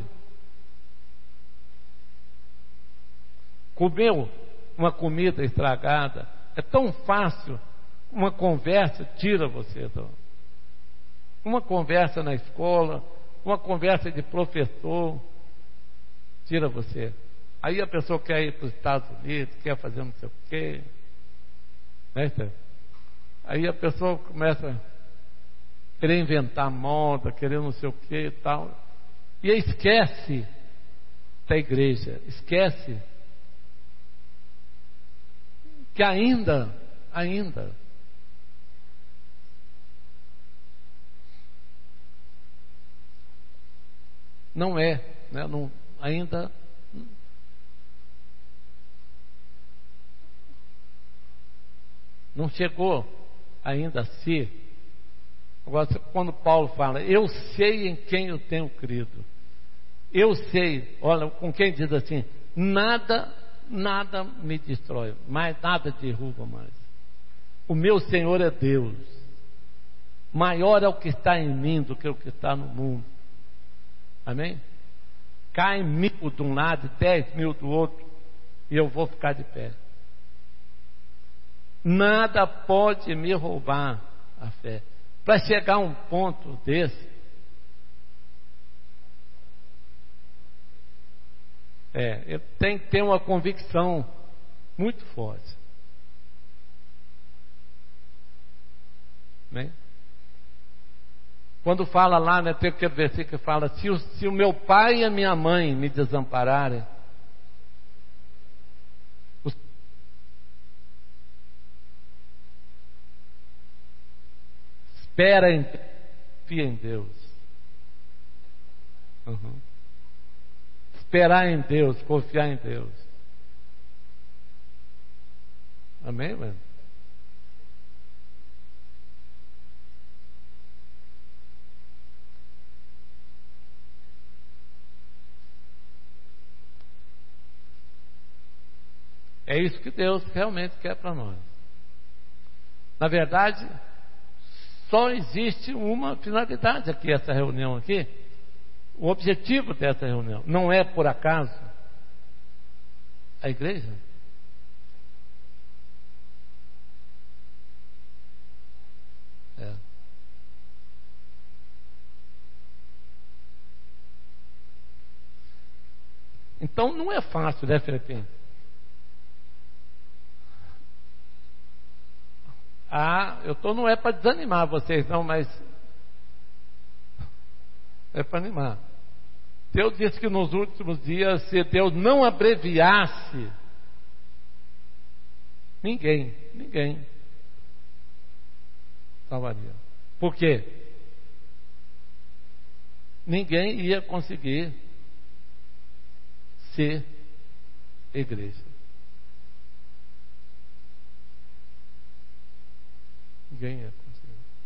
Comeu uma comida estragada. É tão fácil. Uma conversa tira você. Do... Uma conversa na escola. Uma conversa de professor. Tira você. Aí a pessoa quer ir para os Estados Unidos. Quer fazer não sei o quê. Né? Aí a pessoa começa a querer inventar moda, querer não sei o que e tal. E aí esquece da igreja, esquece que ainda, ainda, não é, né? Não, ainda não chegou ainda se. Agora, quando Paulo fala, eu sei em quem eu tenho crido. Eu sei, olha, com quem diz assim, nada, nada me destrói, mais nada derruba mais. O meu Senhor é Deus. Maior é o que está em mim do que o que está no mundo. Amém? Cai mil de um lado e dez mil do outro, e eu vou ficar de pé. Nada pode me roubar a fé. Para chegar a um ponto desse, é, eu tenho que ter uma convicção muito forte. Amém? Quando fala lá, né, tem aquele versículo que fala, se o, se o meu pai e a minha mãe me desampararem, os... espera em Deus, confia em Deus. Uhum. Esperar em Deus, confiar em Deus. Amém, mano? É isso que Deus realmente quer para nós. Na verdade, só existe uma finalidade aqui, essa reunião aqui. O objetivo dessa reunião não é por acaso a igreja. É. Então não é fácil, né, Felipe? Ah, eu tô, não é para desanimar vocês não, mas é para animar. Deus disse que nos últimos dias, se Deus não abreviasse, ninguém, ninguém salvaria. Por quê? Ninguém ia conseguir ser igreja. Ninguém ia conseguir.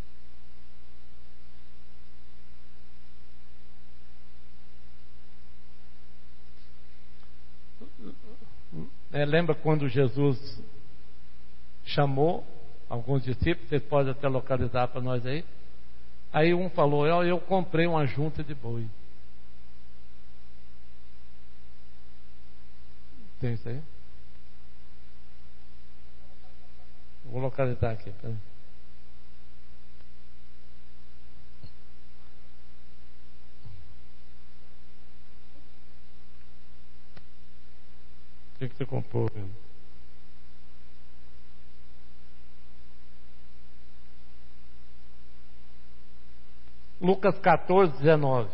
É, lembra quando Jesus chamou alguns discípulos? Vocês podem até localizar para nós aí. Aí um falou, eu, eu comprei uma junta de boi. Tem isso aí? Vou localizar aqui. Peraí. O que, que você comprou, meu? Lucas quatorze, dezenove.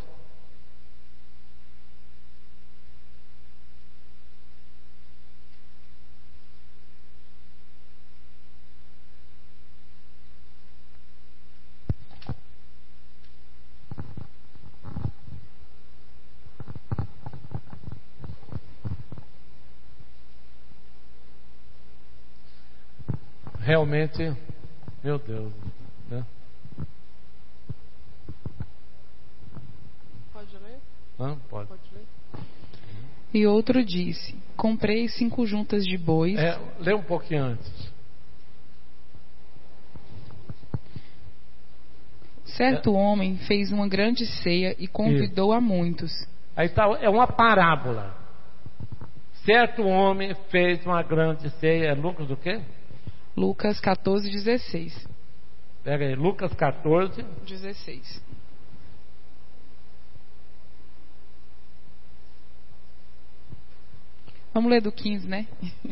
Realmente, meu Deus, né? Pode ler? Ah, pode. Pode ler. E outro disse: comprei cinco juntas de bois. É, lê um pouquinho antes. Certo é. homem fez uma grande ceia e convidou Isso. a muitos. Aí tá, é uma parábola. Certo homem fez uma grande ceia. É Lucas do quê? Lucas quatorze, dezesseis. Pega aí, Lucas quatorze, dezesseis. Vamos ler do quinze, né?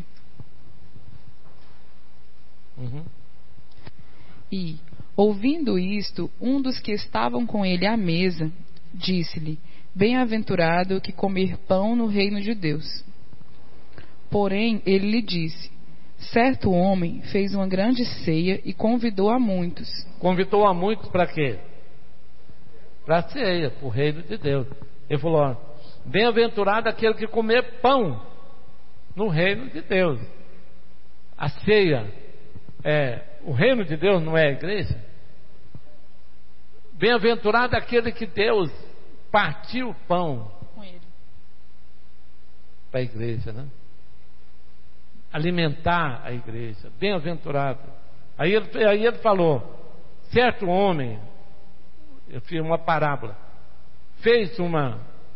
Uhum. E, ouvindo isto, um dos que estavam com ele à mesa disse-lhe: bem-aventurado que comer pão no reino de Deus. Porém, ele lhe disse: certo homem fez uma grande ceia e convidou a muitos. Convidou a muitos para quê? Para a ceia, para o reino de Deus. Ele falou: bem-aventurado aquele que comer pão no reino de Deus. A ceia é o reino de Deus não é a igreja? Bem-aventurado aquele que Deus partiu o pão Com ele. para a igreja, né? Alimentar a igreja. Bem-aventurado. Aí ele, aí ele falou: certo homem, eu fiz uma parábola, fez uma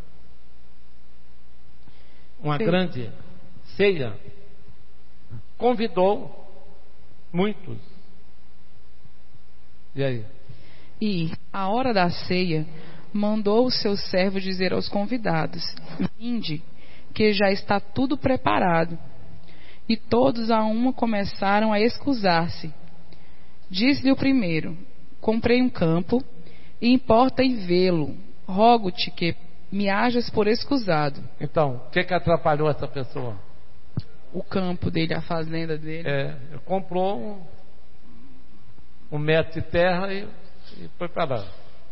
uma Fez. grande ceia, convidou muitos. E aí? E, à hora da ceia, mandou o seu servo dizer aos convidados: vinde, que já está tudo preparado. E todos a uma começaram a excusar-se. Disse-lhe o primeiro: comprei um campo, e importa em vê-lo. Rogo-te que me hajas por excusado. Então, o que que atrapalhou essa pessoa? O campo dele, a fazenda dele. É, ele comprou um, um metro de terra e, e foi para lá.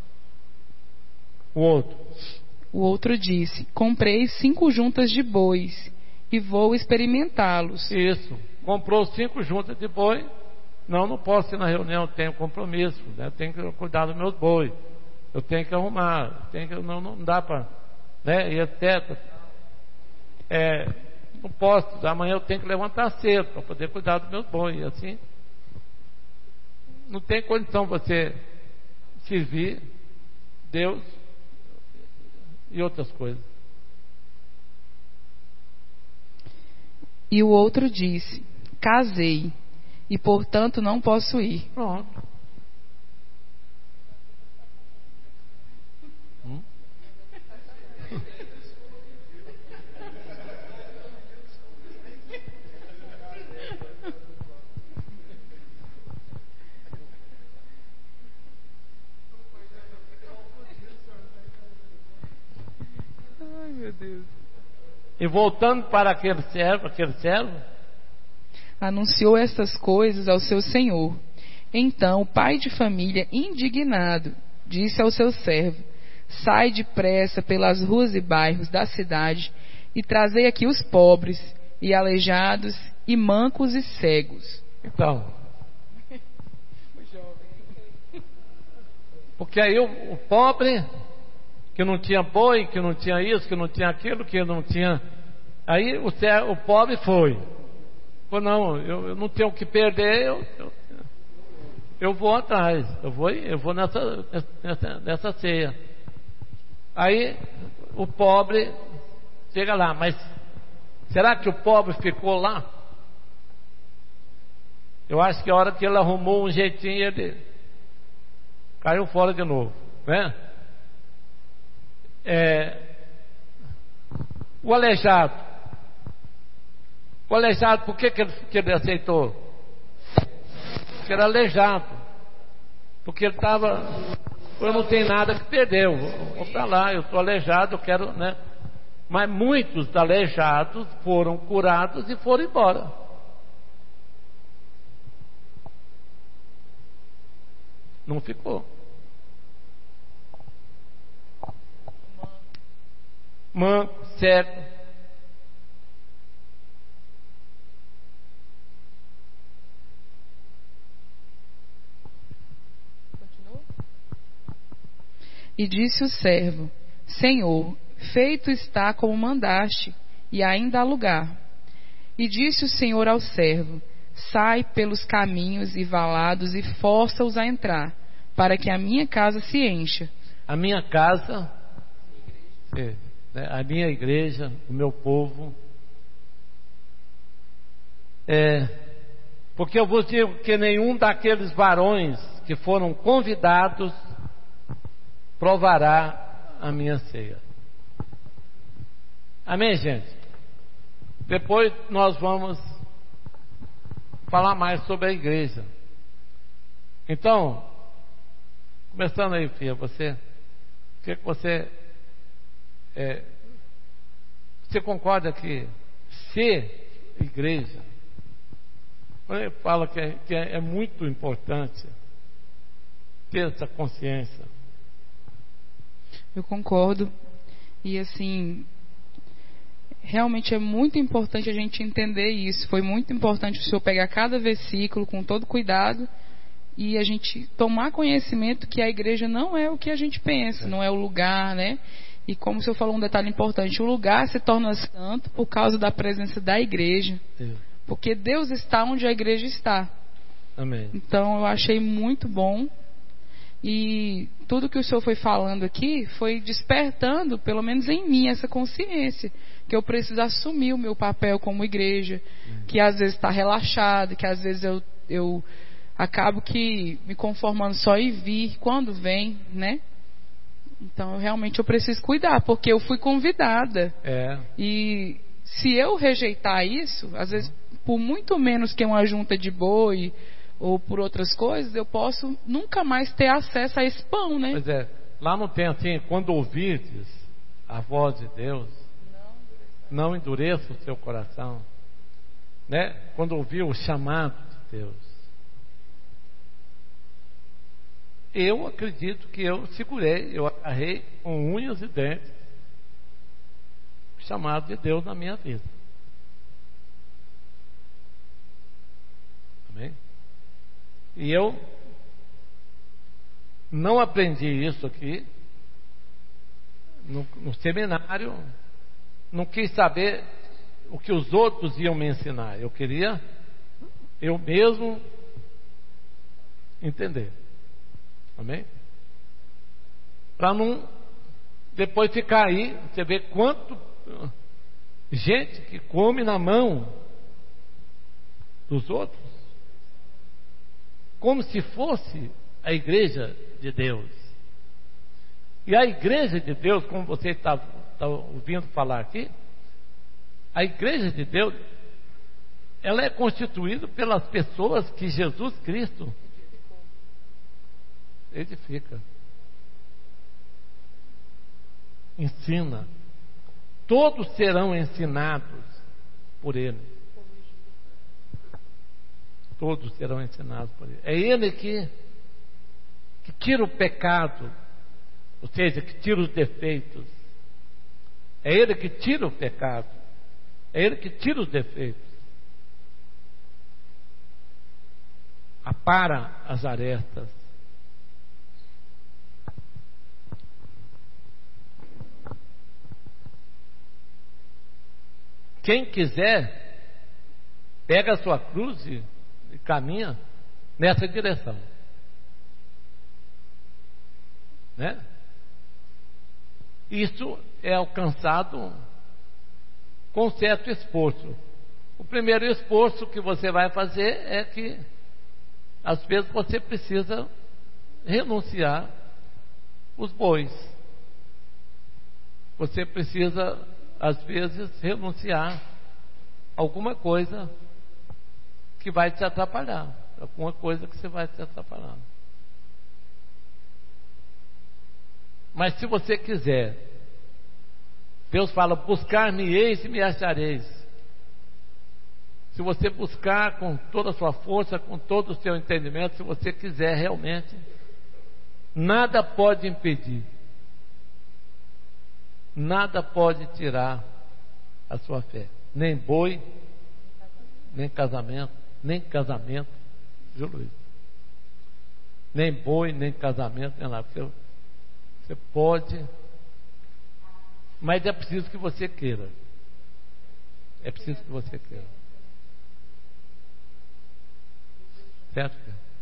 O outro: O outro disse: comprei cinco juntas de bois e vou experimentá-los. isso, comprou cinco juntas de boi. Não, não posso ir na reunião, tenho compromisso, né? Tenho que cuidar dos meus bois, eu tenho que arrumar, tenho que, não, não dá para, né? E etcétera. É, não posso, amanhã eu tenho que levantar cedo para poder cuidar dos meus bois. E assim, não tem condição você servir Deus e outras coisas. E o outro disse: casei, e portanto não posso ir. Pronto. Hum? Ai, meu Deus. E voltando para aquele servo, aquele servo, Anunciou estas coisas ao seu senhor. Então o pai de família, indignado, disse ao seu servo: sai depressa pelas ruas e bairros da cidade e trazei aqui os pobres, e aleijados, e mancos e cegos. então, porque aí o, o pobre que não tinha boi, que não tinha isso, que não tinha aquilo, que não tinha, aí o, servo, o pobre foi. Falou: não, eu, eu não tenho o que perder, eu, eu, eu vou atrás, eu vou, eu vou nessa, nessa, nessa ceia. Aí o pobre chega lá, mas será que o pobre ficou lá? Eu acho que a hora que ele arrumou um jeitinho, ele caiu fora de novo, né? É, o aleijado, o aleijado, por que, que, ele, que ele aceitou? Porque era aleijado, porque ele estava, eu não tenho nada que perder, eu vou, vou para lá, eu estou aleijado, eu quero, né? Mas muitos aleijados foram curados e foram embora. Não ficou. Manco, cego. E disse o servo: Senhor, feito está como mandaste, e ainda há lugar. E disse o Senhor ao servo: sai pelos caminhos e valados e força-os a entrar, para que a minha casa se encha. A minha casa, é, né, a minha igreja, o meu povo. É, porque eu vos digo que nenhum daqueles varões que foram convidados provará a minha ceia. Amém, gente? Depois nós vamos falar mais sobre a igreja. Então, começando aí, filha, você, o que, que você, é, você concorda que ser igreja, eu falo que, é, que é, é muito importante ter essa consciência. Eu concordo. E assim, realmente é muito importante a gente entender isso. Foi muito importante o Senhor pegar cada versículo com todo cuidado e a gente tomar conhecimento que a igreja não é o que a gente pensa, não é o lugar, né? E como o Senhor falou um detalhe importante, o lugar se torna santo por causa da presença da igreja. Porque Deus está onde a igreja está. Amém. Então eu achei muito bom. E tudo que o Senhor foi falando aqui foi despertando, pelo menos em mim, essa consciência. Que eu preciso assumir o meu papel como igreja. Que às vezes está relaxado, que às vezes eu, eu acabo que me conformando só em vir quando vem, né? Então, realmente eu preciso cuidar, porque eu fui convidada. É. E se eu rejeitar isso, às vezes, por muito menos que uma junta de boi ou por outras coisas, eu posso nunca mais ter acesso a esse pão, né? Pois é. Lá não tem assim, quando ouvirdes a voz de Deus, não endureça o seu coração. Né? Quando ouvir o chamado de Deus. Eu acredito que eu segurei, eu agarrei com unhas e dentes o chamado de Deus na minha vida. Amém? E eu não aprendi isso aqui no, no seminário, não quis saber o que os outros iam me ensinar. Eu queria eu mesmo entender. Amém? Para não depois ficar aí, você vê quanto gente que come na mão dos outros, como se fosse a igreja de Deus. E a igreja de Deus, como você está tá ouvindo falar aqui, a igreja de Deus, ela é constituída pelas pessoas que Jesus Cristo edifica, ensina. Todos serão ensinados por Ele. Todos serão ensinados por Ele. É Ele que, que tira o pecado, ou seja, que tira os defeitos. É Ele que tira o pecado. É Ele que tira os defeitos. Apara as arestas. Quem quiser, pega a sua cruz e, e caminha nessa direção. Né? Isso é alcançado com certo esforço. O primeiro esforço que você vai fazer é que, às vezes, você precisa renunciar os bois. Você precisa, às vezes, renunciar alguma coisa que vai te atrapalhar, alguma coisa que você vai te atrapalhar. Mas se você quiser, Deus fala: buscar-me-eis e me achareis. Se você buscar com toda a sua força, com todo o seu entendimento, se você quiser realmente, nada pode impedir. Nada pode tirar a sua fé. Nem boi, nem casamento, nem casamento, viu, Luiz? Nem boi, nem casamento, nem nada. Você, você pode, mas é preciso que você queira. É preciso que você queira. Certo?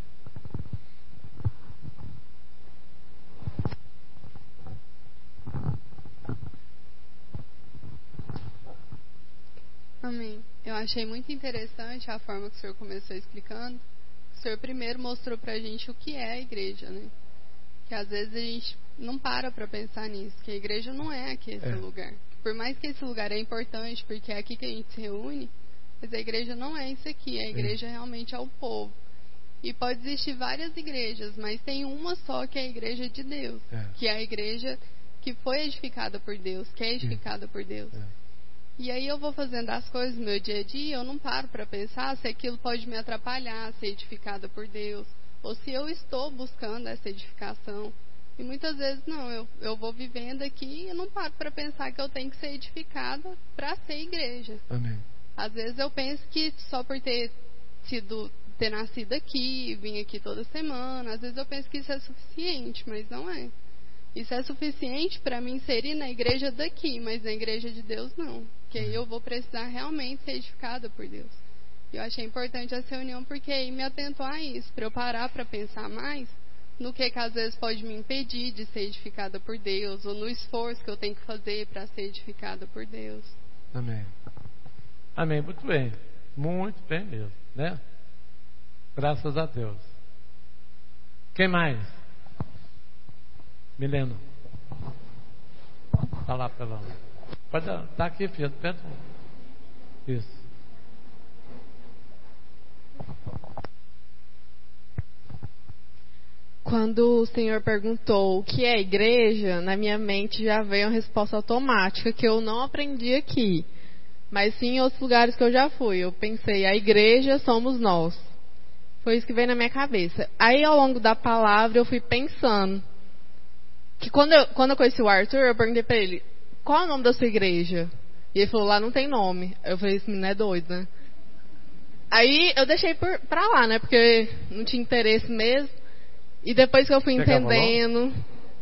Amém. Eu achei muito interessante a forma que o senhor começou explicando. O senhor primeiro mostrou pra gente o que é a igreja, né? Que às vezes a gente não para pra pensar nisso, que a igreja não é aqui esse é. lugar. Por mais que esse lugar é importante, porque é aqui que a gente se reúne, mas a igreja não é isso aqui. A igreja é. realmente é o povo. E pode existir várias igrejas, mas tem uma só que é a igreja de Deus, é. que é a igreja que foi edificada por Deus, que é edificada por Deus. É. E aí eu vou fazendo as coisas no meu dia a dia, eu não paro para pensar se aquilo pode me atrapalhar, ser edificada por Deus, ou se eu estou buscando essa edificação. E muitas vezes não, eu, eu vou vivendo aqui e não paro para pensar que eu tenho que ser edificada para ser igreja. Amém. Às vezes eu penso que só por ter sido, ter nascido aqui, vim aqui toda semana, às vezes eu penso que isso é suficiente, mas não é. Isso é suficiente para mim ser ir na igreja daqui, mas na igreja de Deus não. Porque aí eu vou precisar realmente ser edificada por Deus. Eu achei importante essa reunião porque aí me atentou a isso, para eu parar para pensar mais no que que às vezes pode me impedir de ser edificada por Deus, ou no esforço que eu tenho que fazer para ser edificada por Deus. Amém. Amém, muito bem. Muito bem mesmo, né? Graças a Deus. Quem mais? Milena. Está lá pela... Pode estar aqui, filho. Perto. Isso. Quando o Senhor perguntou o que é igreja, na minha mente já veio uma resposta automática que eu não aprendi aqui, mas sim em outros lugares que eu já fui. Eu pensei, a igreja somos nós. Foi isso que veio na minha cabeça. Aí, ao longo da palavra, eu fui pensando que quando eu, quando eu conheci o Arthur, eu perguntei pra ele, qual é o nome da sua igreja? E ele falou, lá não tem nome. Eu falei, esse menino é doido, né? Aí eu deixei por, pra lá, né? Porque não tinha interesse mesmo. E depois que eu fui entendendo,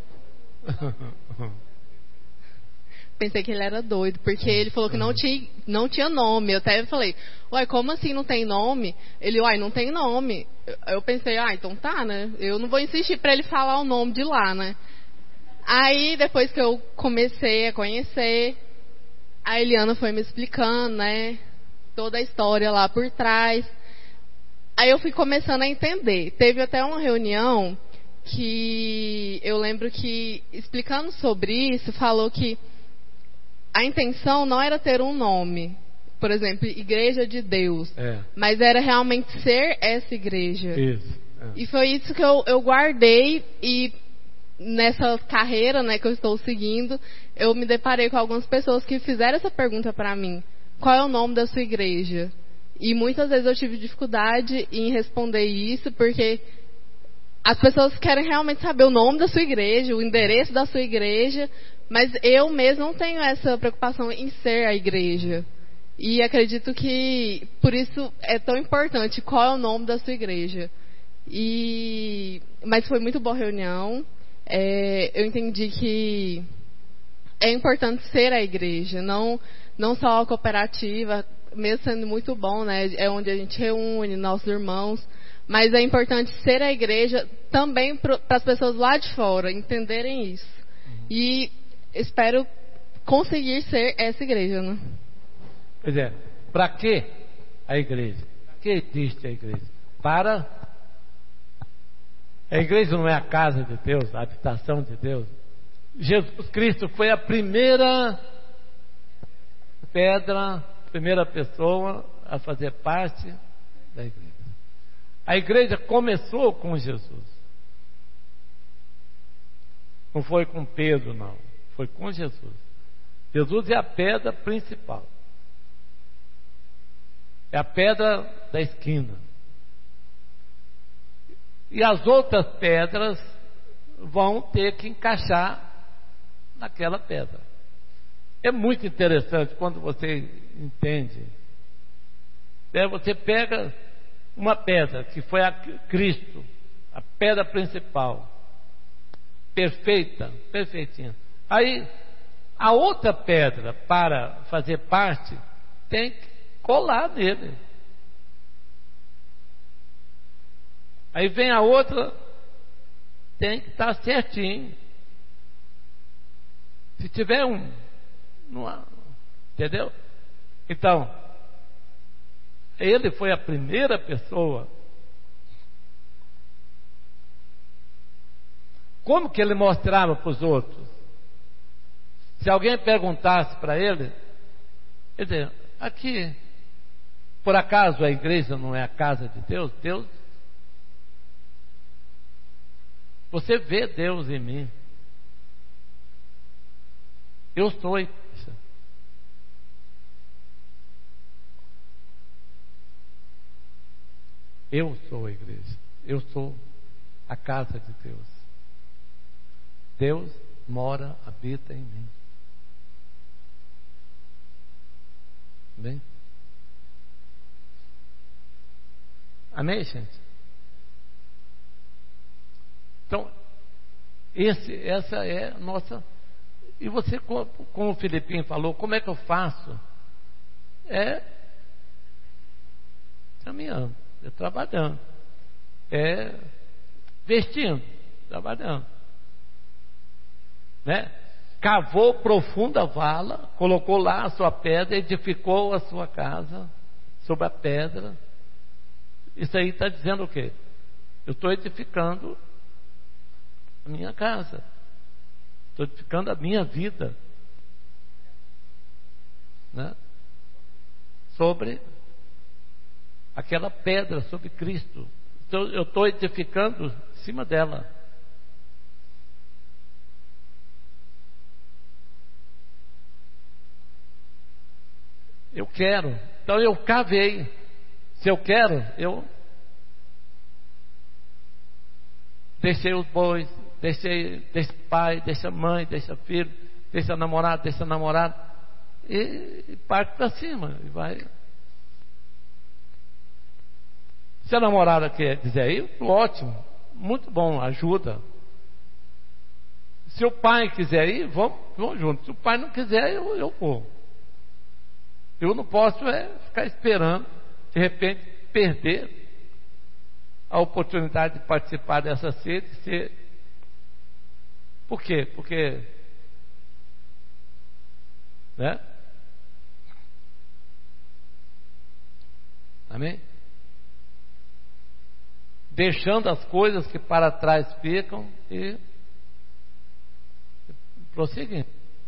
pensei que ele era doido, porque ele falou que não tinha, não tinha nome. Eu até falei, uai, como assim não tem nome? Ele, uai, não tem nome. Eu pensei, ah, então tá, né? Eu não vou insistir pra ele falar o nome de lá, né? Aí, depois que eu comecei a conhecer, a Eliana foi me explicando, né? Toda a história lá por trás. Aí eu fui começando a entender. Teve até uma reunião que eu lembro que, explicando sobre isso, falou que a intenção não era ter um nome, por exemplo, Igreja de Deus, é. Mas era realmente ser essa igreja. Isso. É. E foi isso que eu, eu guardei, e nessa carreira, né, que eu estou seguindo, eu me deparei com algumas pessoas que fizeram essa pergunta para mim: qual é o nome da sua igreja? E muitas vezes eu tive dificuldade em responder isso, porque as pessoas querem realmente saber o nome da sua igreja, o endereço da sua igreja, mas eu mesmo não tenho essa preocupação em ser a igreja. E acredito que por isso é tão importante qual é o nome da sua igreja. E... Mas foi muito boa a reunião. É... Eu entendi que é importante ser a igreja, não, não só a cooperativa, mesmo sendo muito bom, né? É onde a gente reúne nossos irmãos, mas é importante ser a igreja também para as pessoas lá de fora entenderem isso. Uhum. E espero conseguir ser essa igreja, né? Pois é, para que a igreja? Para que existe a igreja? Para... A igreja não é a casa de Deus, a habitação de Deus. Jesus Cristo foi a primeira pedra, primeira pessoa a fazer parte da igreja. A igreja começou com Jesus. Não foi com Pedro, não. Foi com Jesus. Jesus é a pedra principal. É a pedra da esquina. E as outras pedras vão ter que encaixar naquela pedra. É muito interessante quando você entende. É, você pega uma pedra que foi a Cristo, a pedra principal, perfeita, perfeitinha. Aí a outra pedra, para fazer parte, tem que colar nele. Aí vem a outra, tem que estar certinho. Se tiver um, não há, entendeu? Então, ele foi a primeira pessoa. Como que ele mostrava para os outros? Se alguém perguntasse para ele, ele dizia, aqui, por acaso a igreja não é a casa de Deus? Deus, você vê Deus em mim. Eu sou a igreja. Eu sou a igreja. Eu sou a casa de Deus. Deus mora, habita em mim. Amém? Amém, gente? Então, esse, essa é a nossa... E você, como o Filipinho falou, como é que eu faço? É caminhando, é trabalhando, é vestindo, trabalhando, né? Cavou profunda vala, colocou lá a sua pedra, edificou a sua casa sobre a pedra. Isso aí está dizendo o quê? Eu estou edificando a minha casa, estou edificando a minha vida, né? Sobre aquela pedra, sobre Cristo. Então, eu estou edificando em cima dela. Eu quero, então eu cavei. Se eu quero, eu deixei os bois, deixei, deixei pai, deixa mãe, deixa filho, deixa namorado, deixa namorado, e, e parte para cima, e vai. Se a namorada quer dizer ir, ótimo, muito bom, ajuda. Se o pai quiser ir, vamos, vamos juntos. Se o pai não quiser, eu, eu vou. Eu não posso é ficar esperando, de repente, perder a oportunidade de participar dessa sede. Ser... Por quê? Porque, né? Amém? Deixando as coisas que para trás ficam e prosseguindo.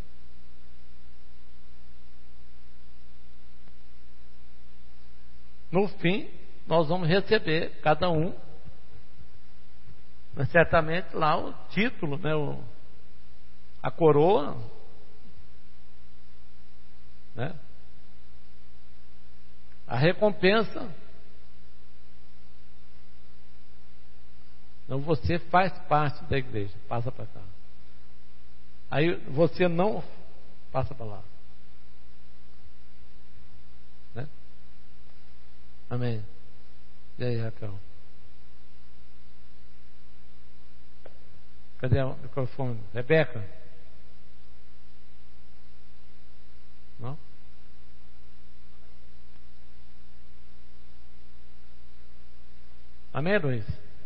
No fim, nós vamos receber, cada um, mas certamente lá o título, né, o, a coroa, né, a recompensa. Então você faz parte da igreja, passa para cá. Aí você não passa para lá. Né? Amém. E aí, Raquel? Cadê o microfone? Rebeca? Não? Amém, Luiz?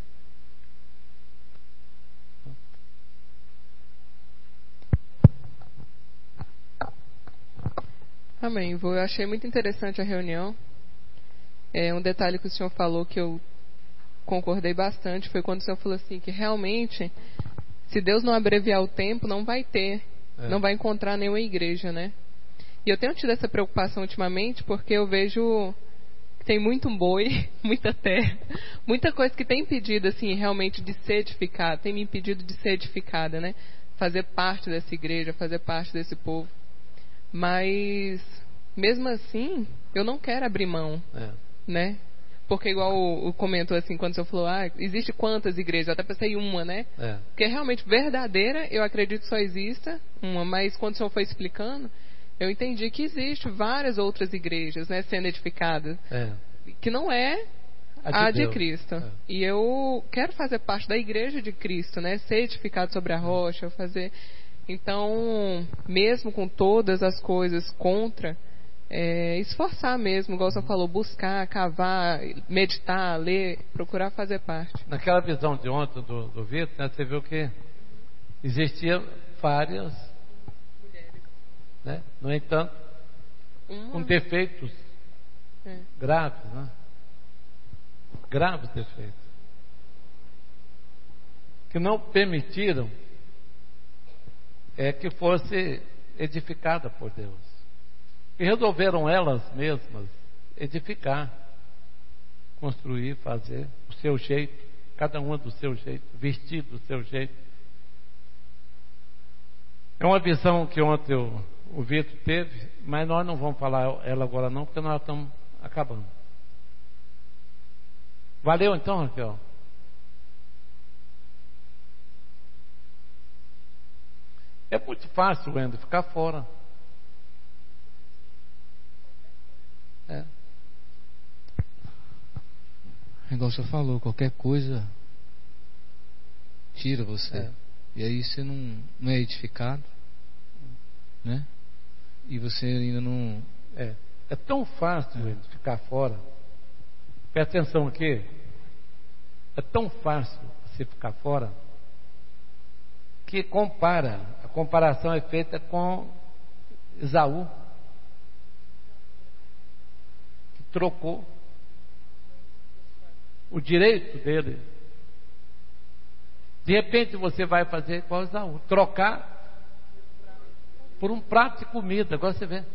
Amém. Eu achei muito interessante a reunião. É, um detalhe que o senhor falou que eu concordei bastante foi quando o senhor falou assim que realmente, se Deus não abreviar o tempo, não vai ter, é. não vai encontrar nenhuma igreja, né? E eu tenho tido essa preocupação ultimamente porque eu vejo que tem muito boi, muita terra, muita coisa que tem impedido assim realmente de ser edificada, tem me impedido de ser edificada, né? Fazer parte dessa igreja, fazer parte desse povo. Mas mesmo assim, eu não quero abrir mão, é. né? Porque igual o, o comentou assim, quando o senhor falou, ah, existe quantas igrejas? Eu até pensei uma, né? É. Porque realmente verdadeira, eu acredito que só exista uma, mas quando o senhor foi explicando, eu entendi que existe várias outras igrejas, né, sendo edificadas, é. que não é a de, a de Cristo. É. E eu quero fazer parte da igreja de Cristo, né? Ser edificado sobre a rocha, fazer... Então, mesmo com todas as coisas contra, é, esforçar mesmo, igual você falou, buscar, cavar, meditar, ler, procurar fazer parte. Naquela visão de ontem do, do Vitor, né, você viu que existia várias mulheres, né? No entanto, Uma... com defeitos é. graves, né? Graves defeitos, que não permitiram é que fosse edificada por Deus. E resolveram elas mesmas edificar, construir, fazer o seu jeito, cada uma do seu jeito, vestir do seu jeito. É uma visão que ontem o, o Vitor teve, mas nós não vamos falar ela agora não, porque nós estamos acabando. Valeu então, Raquel? É muito fácil, Wendel, ficar fora. É. Igual você falou, qualquer coisa tira você. É. E aí você não, não é edificado, né? E você ainda não... É, é tão fácil, Wendel, ficar fora. Presta atenção aqui. É tão fácil você ficar fora que compara. A comparação é feita com Esaú, que trocou o direito dele. De repente você vai fazer igual Esaú, trocar por um prato de comida. Agora você vê.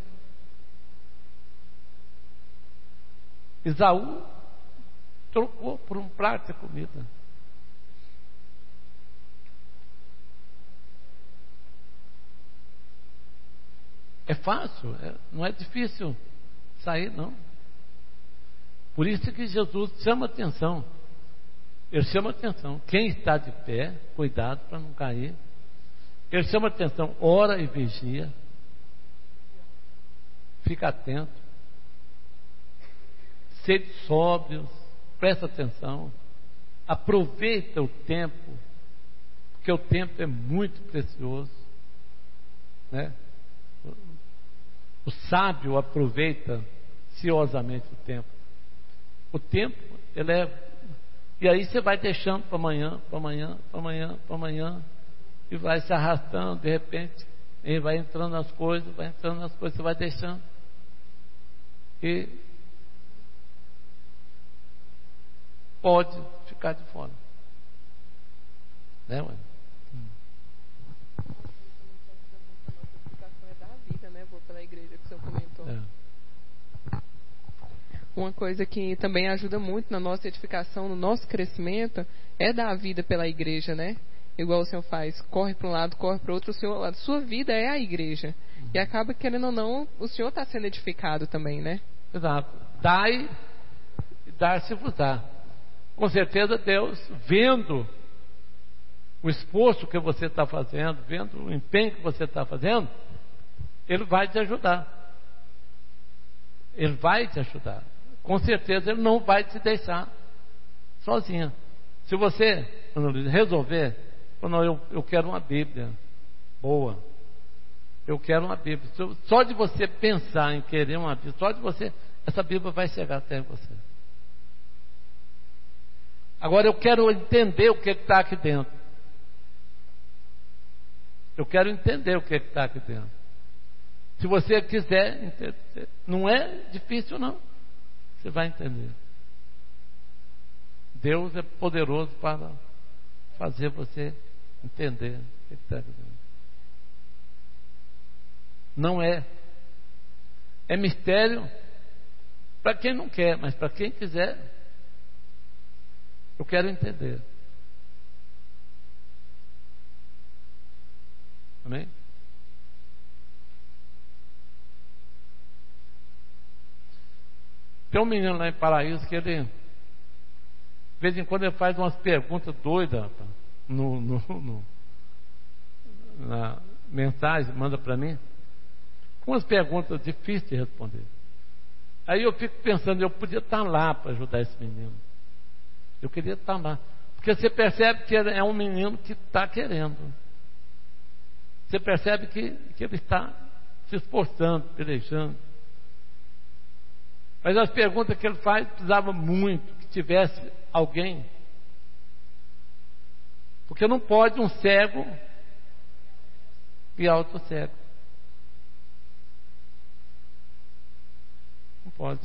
Esaú trocou por um prato de comida. É fácil, é, não é difícil sair, não. Por isso que Jesus chama atenção. Ele chama atenção. Quem está de pé, cuidado para não cair. Ele chama atenção, ora e vigia. Fica atento. Sede sóbrios, presta atenção. Aproveita o tempo, porque o tempo é muito precioso, né? O sábio aproveita ciosamente o tempo. O tempo, ele é... E aí você vai deixando para amanhã, para amanhã, para amanhã, para amanhã, e vai se arrastando, de repente, e vai entrando nas coisas, vai entrando nas coisas, você vai deixando. E pode ficar de fora. Né, mãe? Pela igreja que o senhor comentou. É. Uma coisa que também ajuda muito na nossa edificação, no nosso crescimento, é dar a vida pela igreja, né? Igual o senhor faz, corre para um lado, corre para o outro, o senhor, a sua vida é a igreja. Uhum. E acaba, querendo ou não, o senhor está sendo edificado também, né? Exato. Dai e dar-se-vos-á. Com certeza Deus, vendo o esforço que você está fazendo, vendo o empenho que você está fazendo, Ele vai te ajudar. Ele vai te ajudar. Com certeza Ele não vai te deixar sozinha. Se você resolver, não, eu, eu quero uma Bíblia boa, eu quero uma Bíblia, só de você pensar em querer uma Bíblia, só de você, essa Bíblia vai chegar até você. Agora eu quero entender o que está aqui dentro. Eu quero entender o que está aqui dentro. Se você quiser entender, não é difícil não, você vai entender. Deus é poderoso para fazer você entender o que está aqui dentro. Não é, é mistério para quem não quer, mas para quem quiser, eu quero entender. Amém? Tem um menino lá em Paraíso que ele, de vez em quando, ele faz umas perguntas doidas no, no, no, na mensagem, manda para mim, umas perguntas difíceis de responder. Aí eu fico pensando, eu podia estar lá para ajudar esse menino. Eu queria estar lá. Porque você percebe que é um menino que está querendo. Você percebe que, que ele está se esforçando, pelejando. Mas as perguntas que ele faz, precisava muito que tivesse alguém. Porque não pode um cego guiar outro cego. Não pode.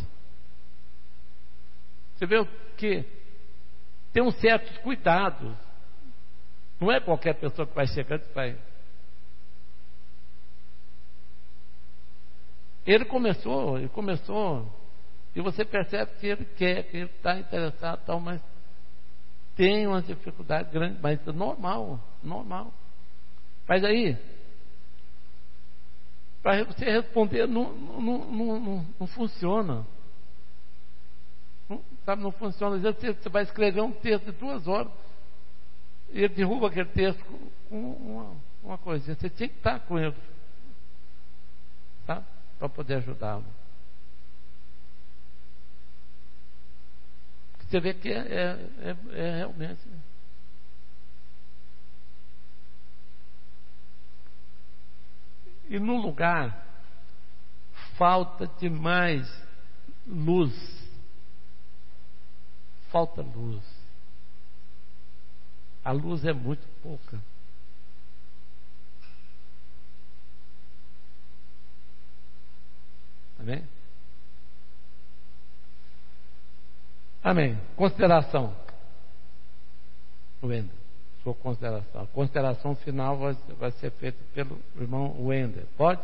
Você vê que tem uns certos cuidados. Não é qualquer pessoa que vai chegando e vai. Ele começou, ele começou, e você percebe que ele quer, que ele está interessado, tal, mas tem uma dificuldade grande, mas é normal, normal. Mas aí, para você responder, não, não, não, não, não funciona. Não, sabe, não funciona. Às vezes você, você vai escrever um texto de duas horas, e ele derruba aquele texto com uma, uma coisinha, você tinha que estar com ele, sabe? Para poder ajudá-lo. Você vê que é, é, é, é realmente. E no lugar falta demais luz. Falta luz. A luz é muito pouca. Amém? Amém. Consideração. Wender, sua consideração. A consideração final vai, vai ser feita pelo irmão Wender. Pode?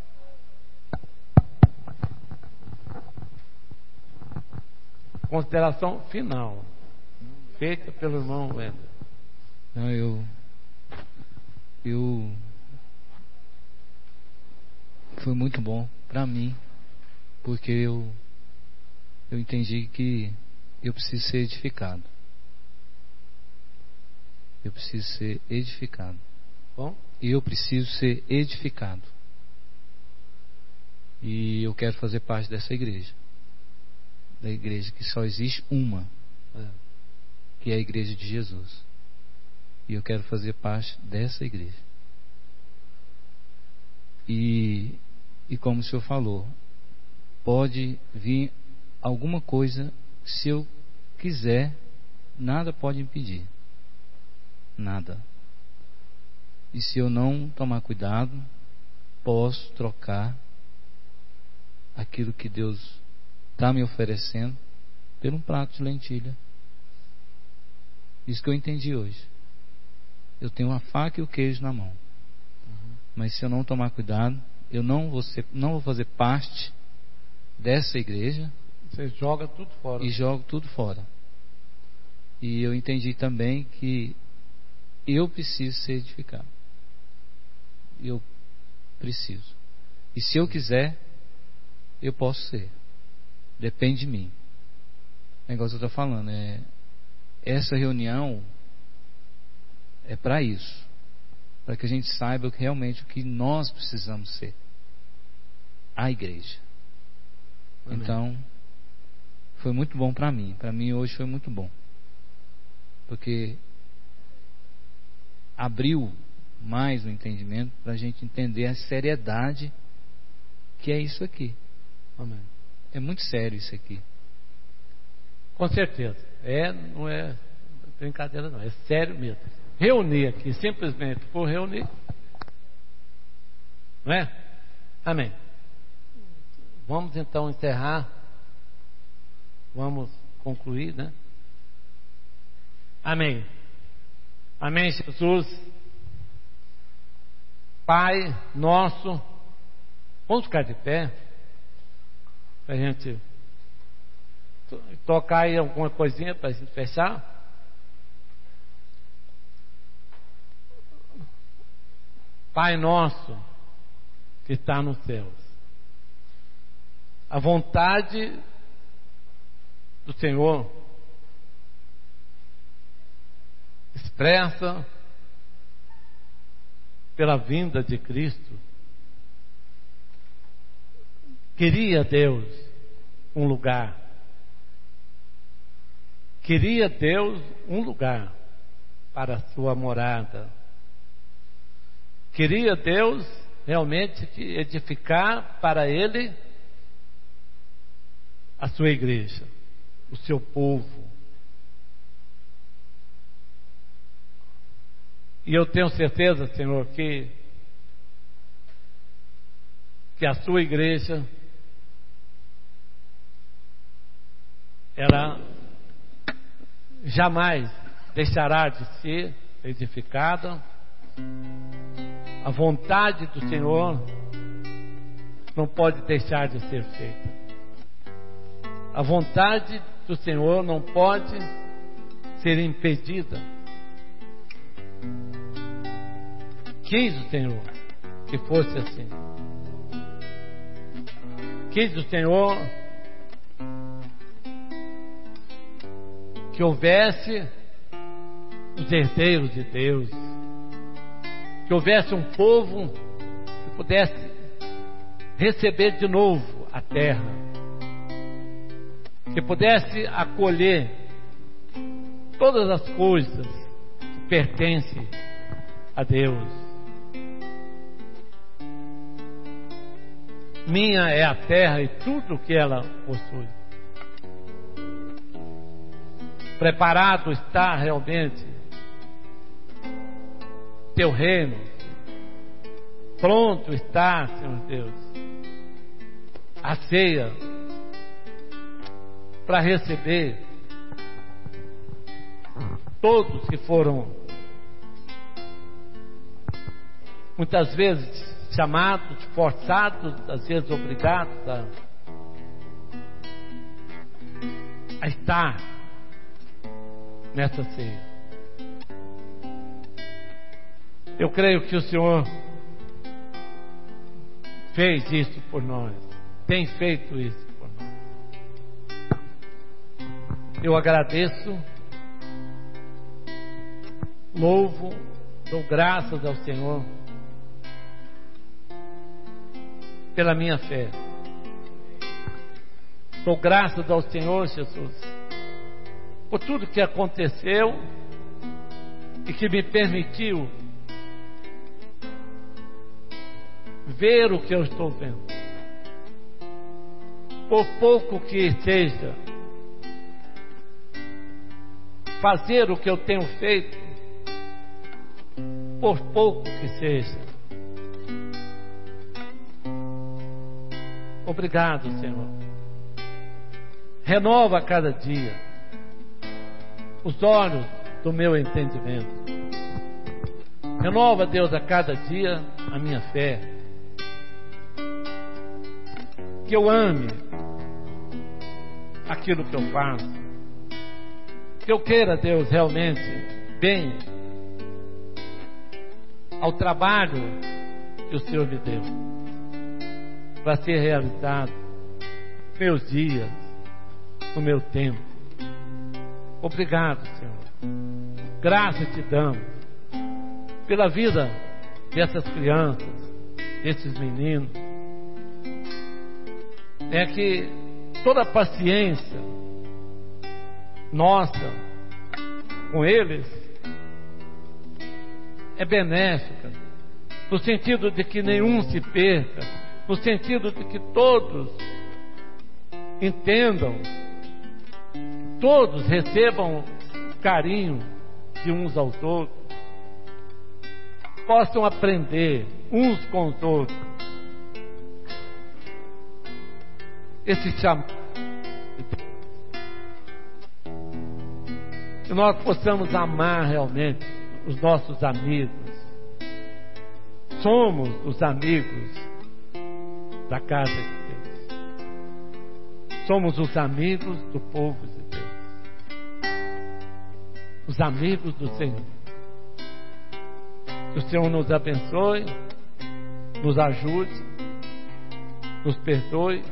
Consideração final. Feita pelo irmão Wender. Não, eu. Eu. Foi muito bom para mim, porque eu. Eu entendi que eu preciso ser edificado. Eu preciso ser edificado. Bom? Eu preciso ser edificado. E eu quero fazer parte dessa igreja. Da igreja que só existe uma. É. Que é a igreja de Jesus. E eu quero fazer parte dessa igreja. E, e como o senhor falou, pode vir alguma coisa, se eu quiser, nada pode impedir. Nada. E se eu não tomar cuidado, posso trocar aquilo que Deus está me oferecendo por um prato de lentilha. Isso que eu entendi hoje. Eu tenho uma faca e o queijo na mão. Uhum. Mas se eu não tomar cuidado, eu não vou, ser, não vou fazer parte dessa igreja. Você joga tudo fora. E jogo tudo fora. E eu entendi também que eu preciso ser edificado. Eu preciso. E se eu quiser, eu posso ser. Depende de mim. O negócio que eu estou falando é, essa reunião é para isso, para que a gente saiba realmente o que nós precisamos ser, a igreja. Amém. Então, foi muito bom para mim. Para mim hoje foi muito bom, porque abriu mais o entendimento para a gente entender a seriedade que é isso aqui. Amém. É muito sério isso aqui. Com certeza. É, não é brincadeira não, é sério mesmo. Reunir aqui, simplesmente por reunir, não é? Amém. Vamos então encerrar. Vamos concluir, né? Amém. Amém, Jesus. Pai nosso, vamos ficar de pé para a gente tocar aí alguma coisinha para a gente fechar. Pai nosso que está nos céus, a vontade do Senhor expressa pela vinda de Cristo. Queria Deus um lugar, queria Deus um lugar para a sua morada. Queria Deus realmente edificar para Ele a sua igreja, o seu povo. E eu tenho certeza, Senhor, que, que a sua igreja, ela jamais deixará de ser edificada. A vontade do Senhor não pode deixar de ser feita. A vontade do Senhor não pode ser impedida. Quis o Senhor que fosse assim. Quis o Senhor que houvesse os herdeiros de Deus, que houvesse um povo que pudesse receber de novo a terra, que pudesse acolher todas as coisas que pertencem a Deus. Minha é a terra e tudo que ela possui. Preparado está realmente teu reino. Pronto está, Senhor Deus, a ceia para receber todos que foram muitas vezes chamados, forçados, às vezes obrigados a, a estar nessa ceia. Eu creio que o Senhor fez isso por nós, tem feito isso por nós. Eu agradeço, louvo, dou graças ao Senhor pela minha fé. Dou graças ao Senhor Jesus por tudo que aconteceu e que me permitiu ver o que eu estou vendo. Por pouco que seja, fazer o que eu tenho feito, por pouco que seja. Obrigado, Senhor. Renova a cada dia os olhos do meu entendimento. Renova, Deus, a cada dia a minha fé. Que eu ame aquilo que eu faço. Que eu queira, Deus, realmente bem ao trabalho que o Senhor me deu para ser realizado nos meus dias, no meu tempo. Obrigado, Senhor. Graças te damos pela vida dessas crianças, desses meninos. É que toda a paciência nossa com eles é benéfica, no sentido de que nenhum se perca, no sentido de que todos entendam, todos recebam carinho de uns aos outros, possam aprender uns com os outros. Esse chamado, que nós possamos amar realmente os nossos amigos. Somos os amigos da casa de Deus. Somos os amigos do povo de Deus. Os amigos do Senhor. Que o Senhor nos abençoe, nos ajude, nos perdoe.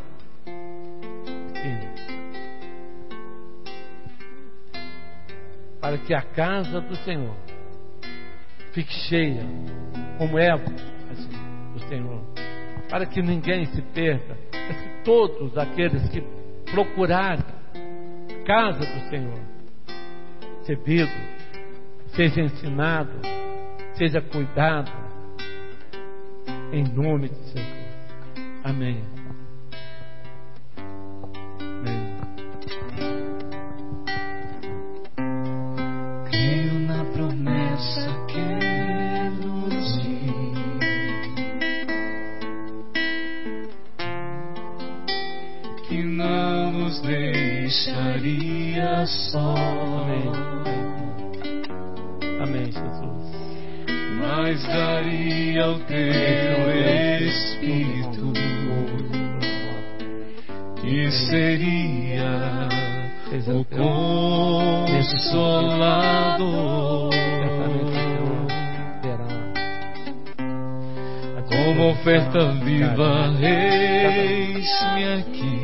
Para que a casa do Senhor fique cheia, como é do Senhor, para que ninguém se perca, mas que todos aqueles que procurarem a casa do Senhor, recebido, seja ensinado, seja cuidado, em nome de Jesus. Amém. Amém. Creio na promessa que nos diz que não nos deixaria só. Amém. Amém, Jesus. Mas daria o teu Espírito, que seria o Consolador. Como oferta viva, eis-me aqui,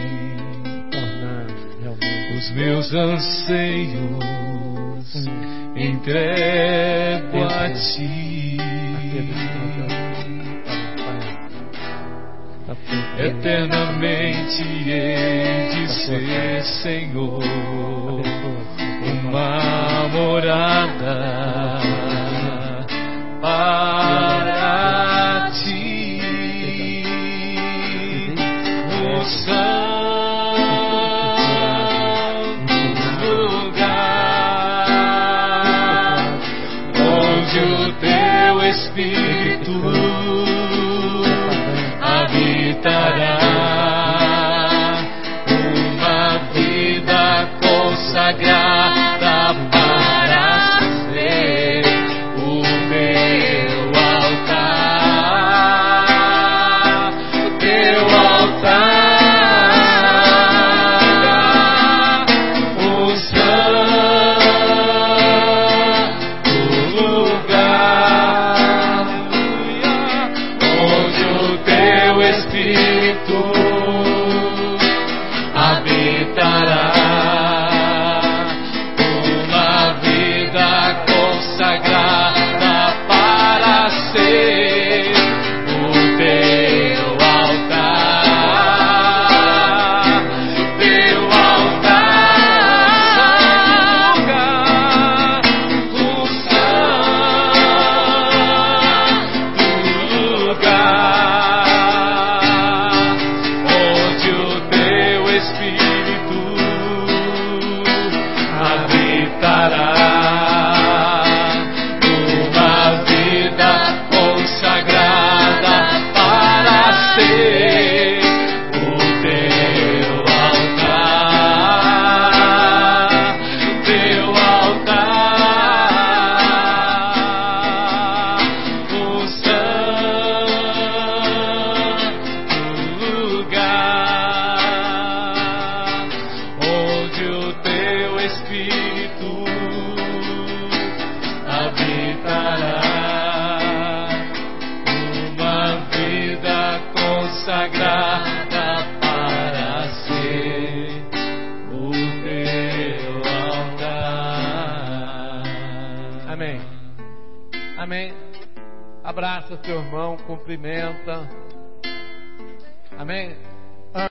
os meus anseios entrego a ti. Eternamente hei de ser, Senhor, uma morada para ti, no santo lugar, onde o teu Espírito habitará, uma vida consagrada para ser o teu altar, teu altar, o santo lugar, onde o teu Espírito habitará, uma vida consagrada para ser o teu altar, teu altar, o santo lugar, onde o teu Espírito habitará, uma vida consagrada para ser o teu altar, teu altar, o santo lugar, onde o teu Espírito habitará, uma vida consagrada para ser o teu altar. Amém. Amém. Abraça seu irmão, cumprimenta. Amém.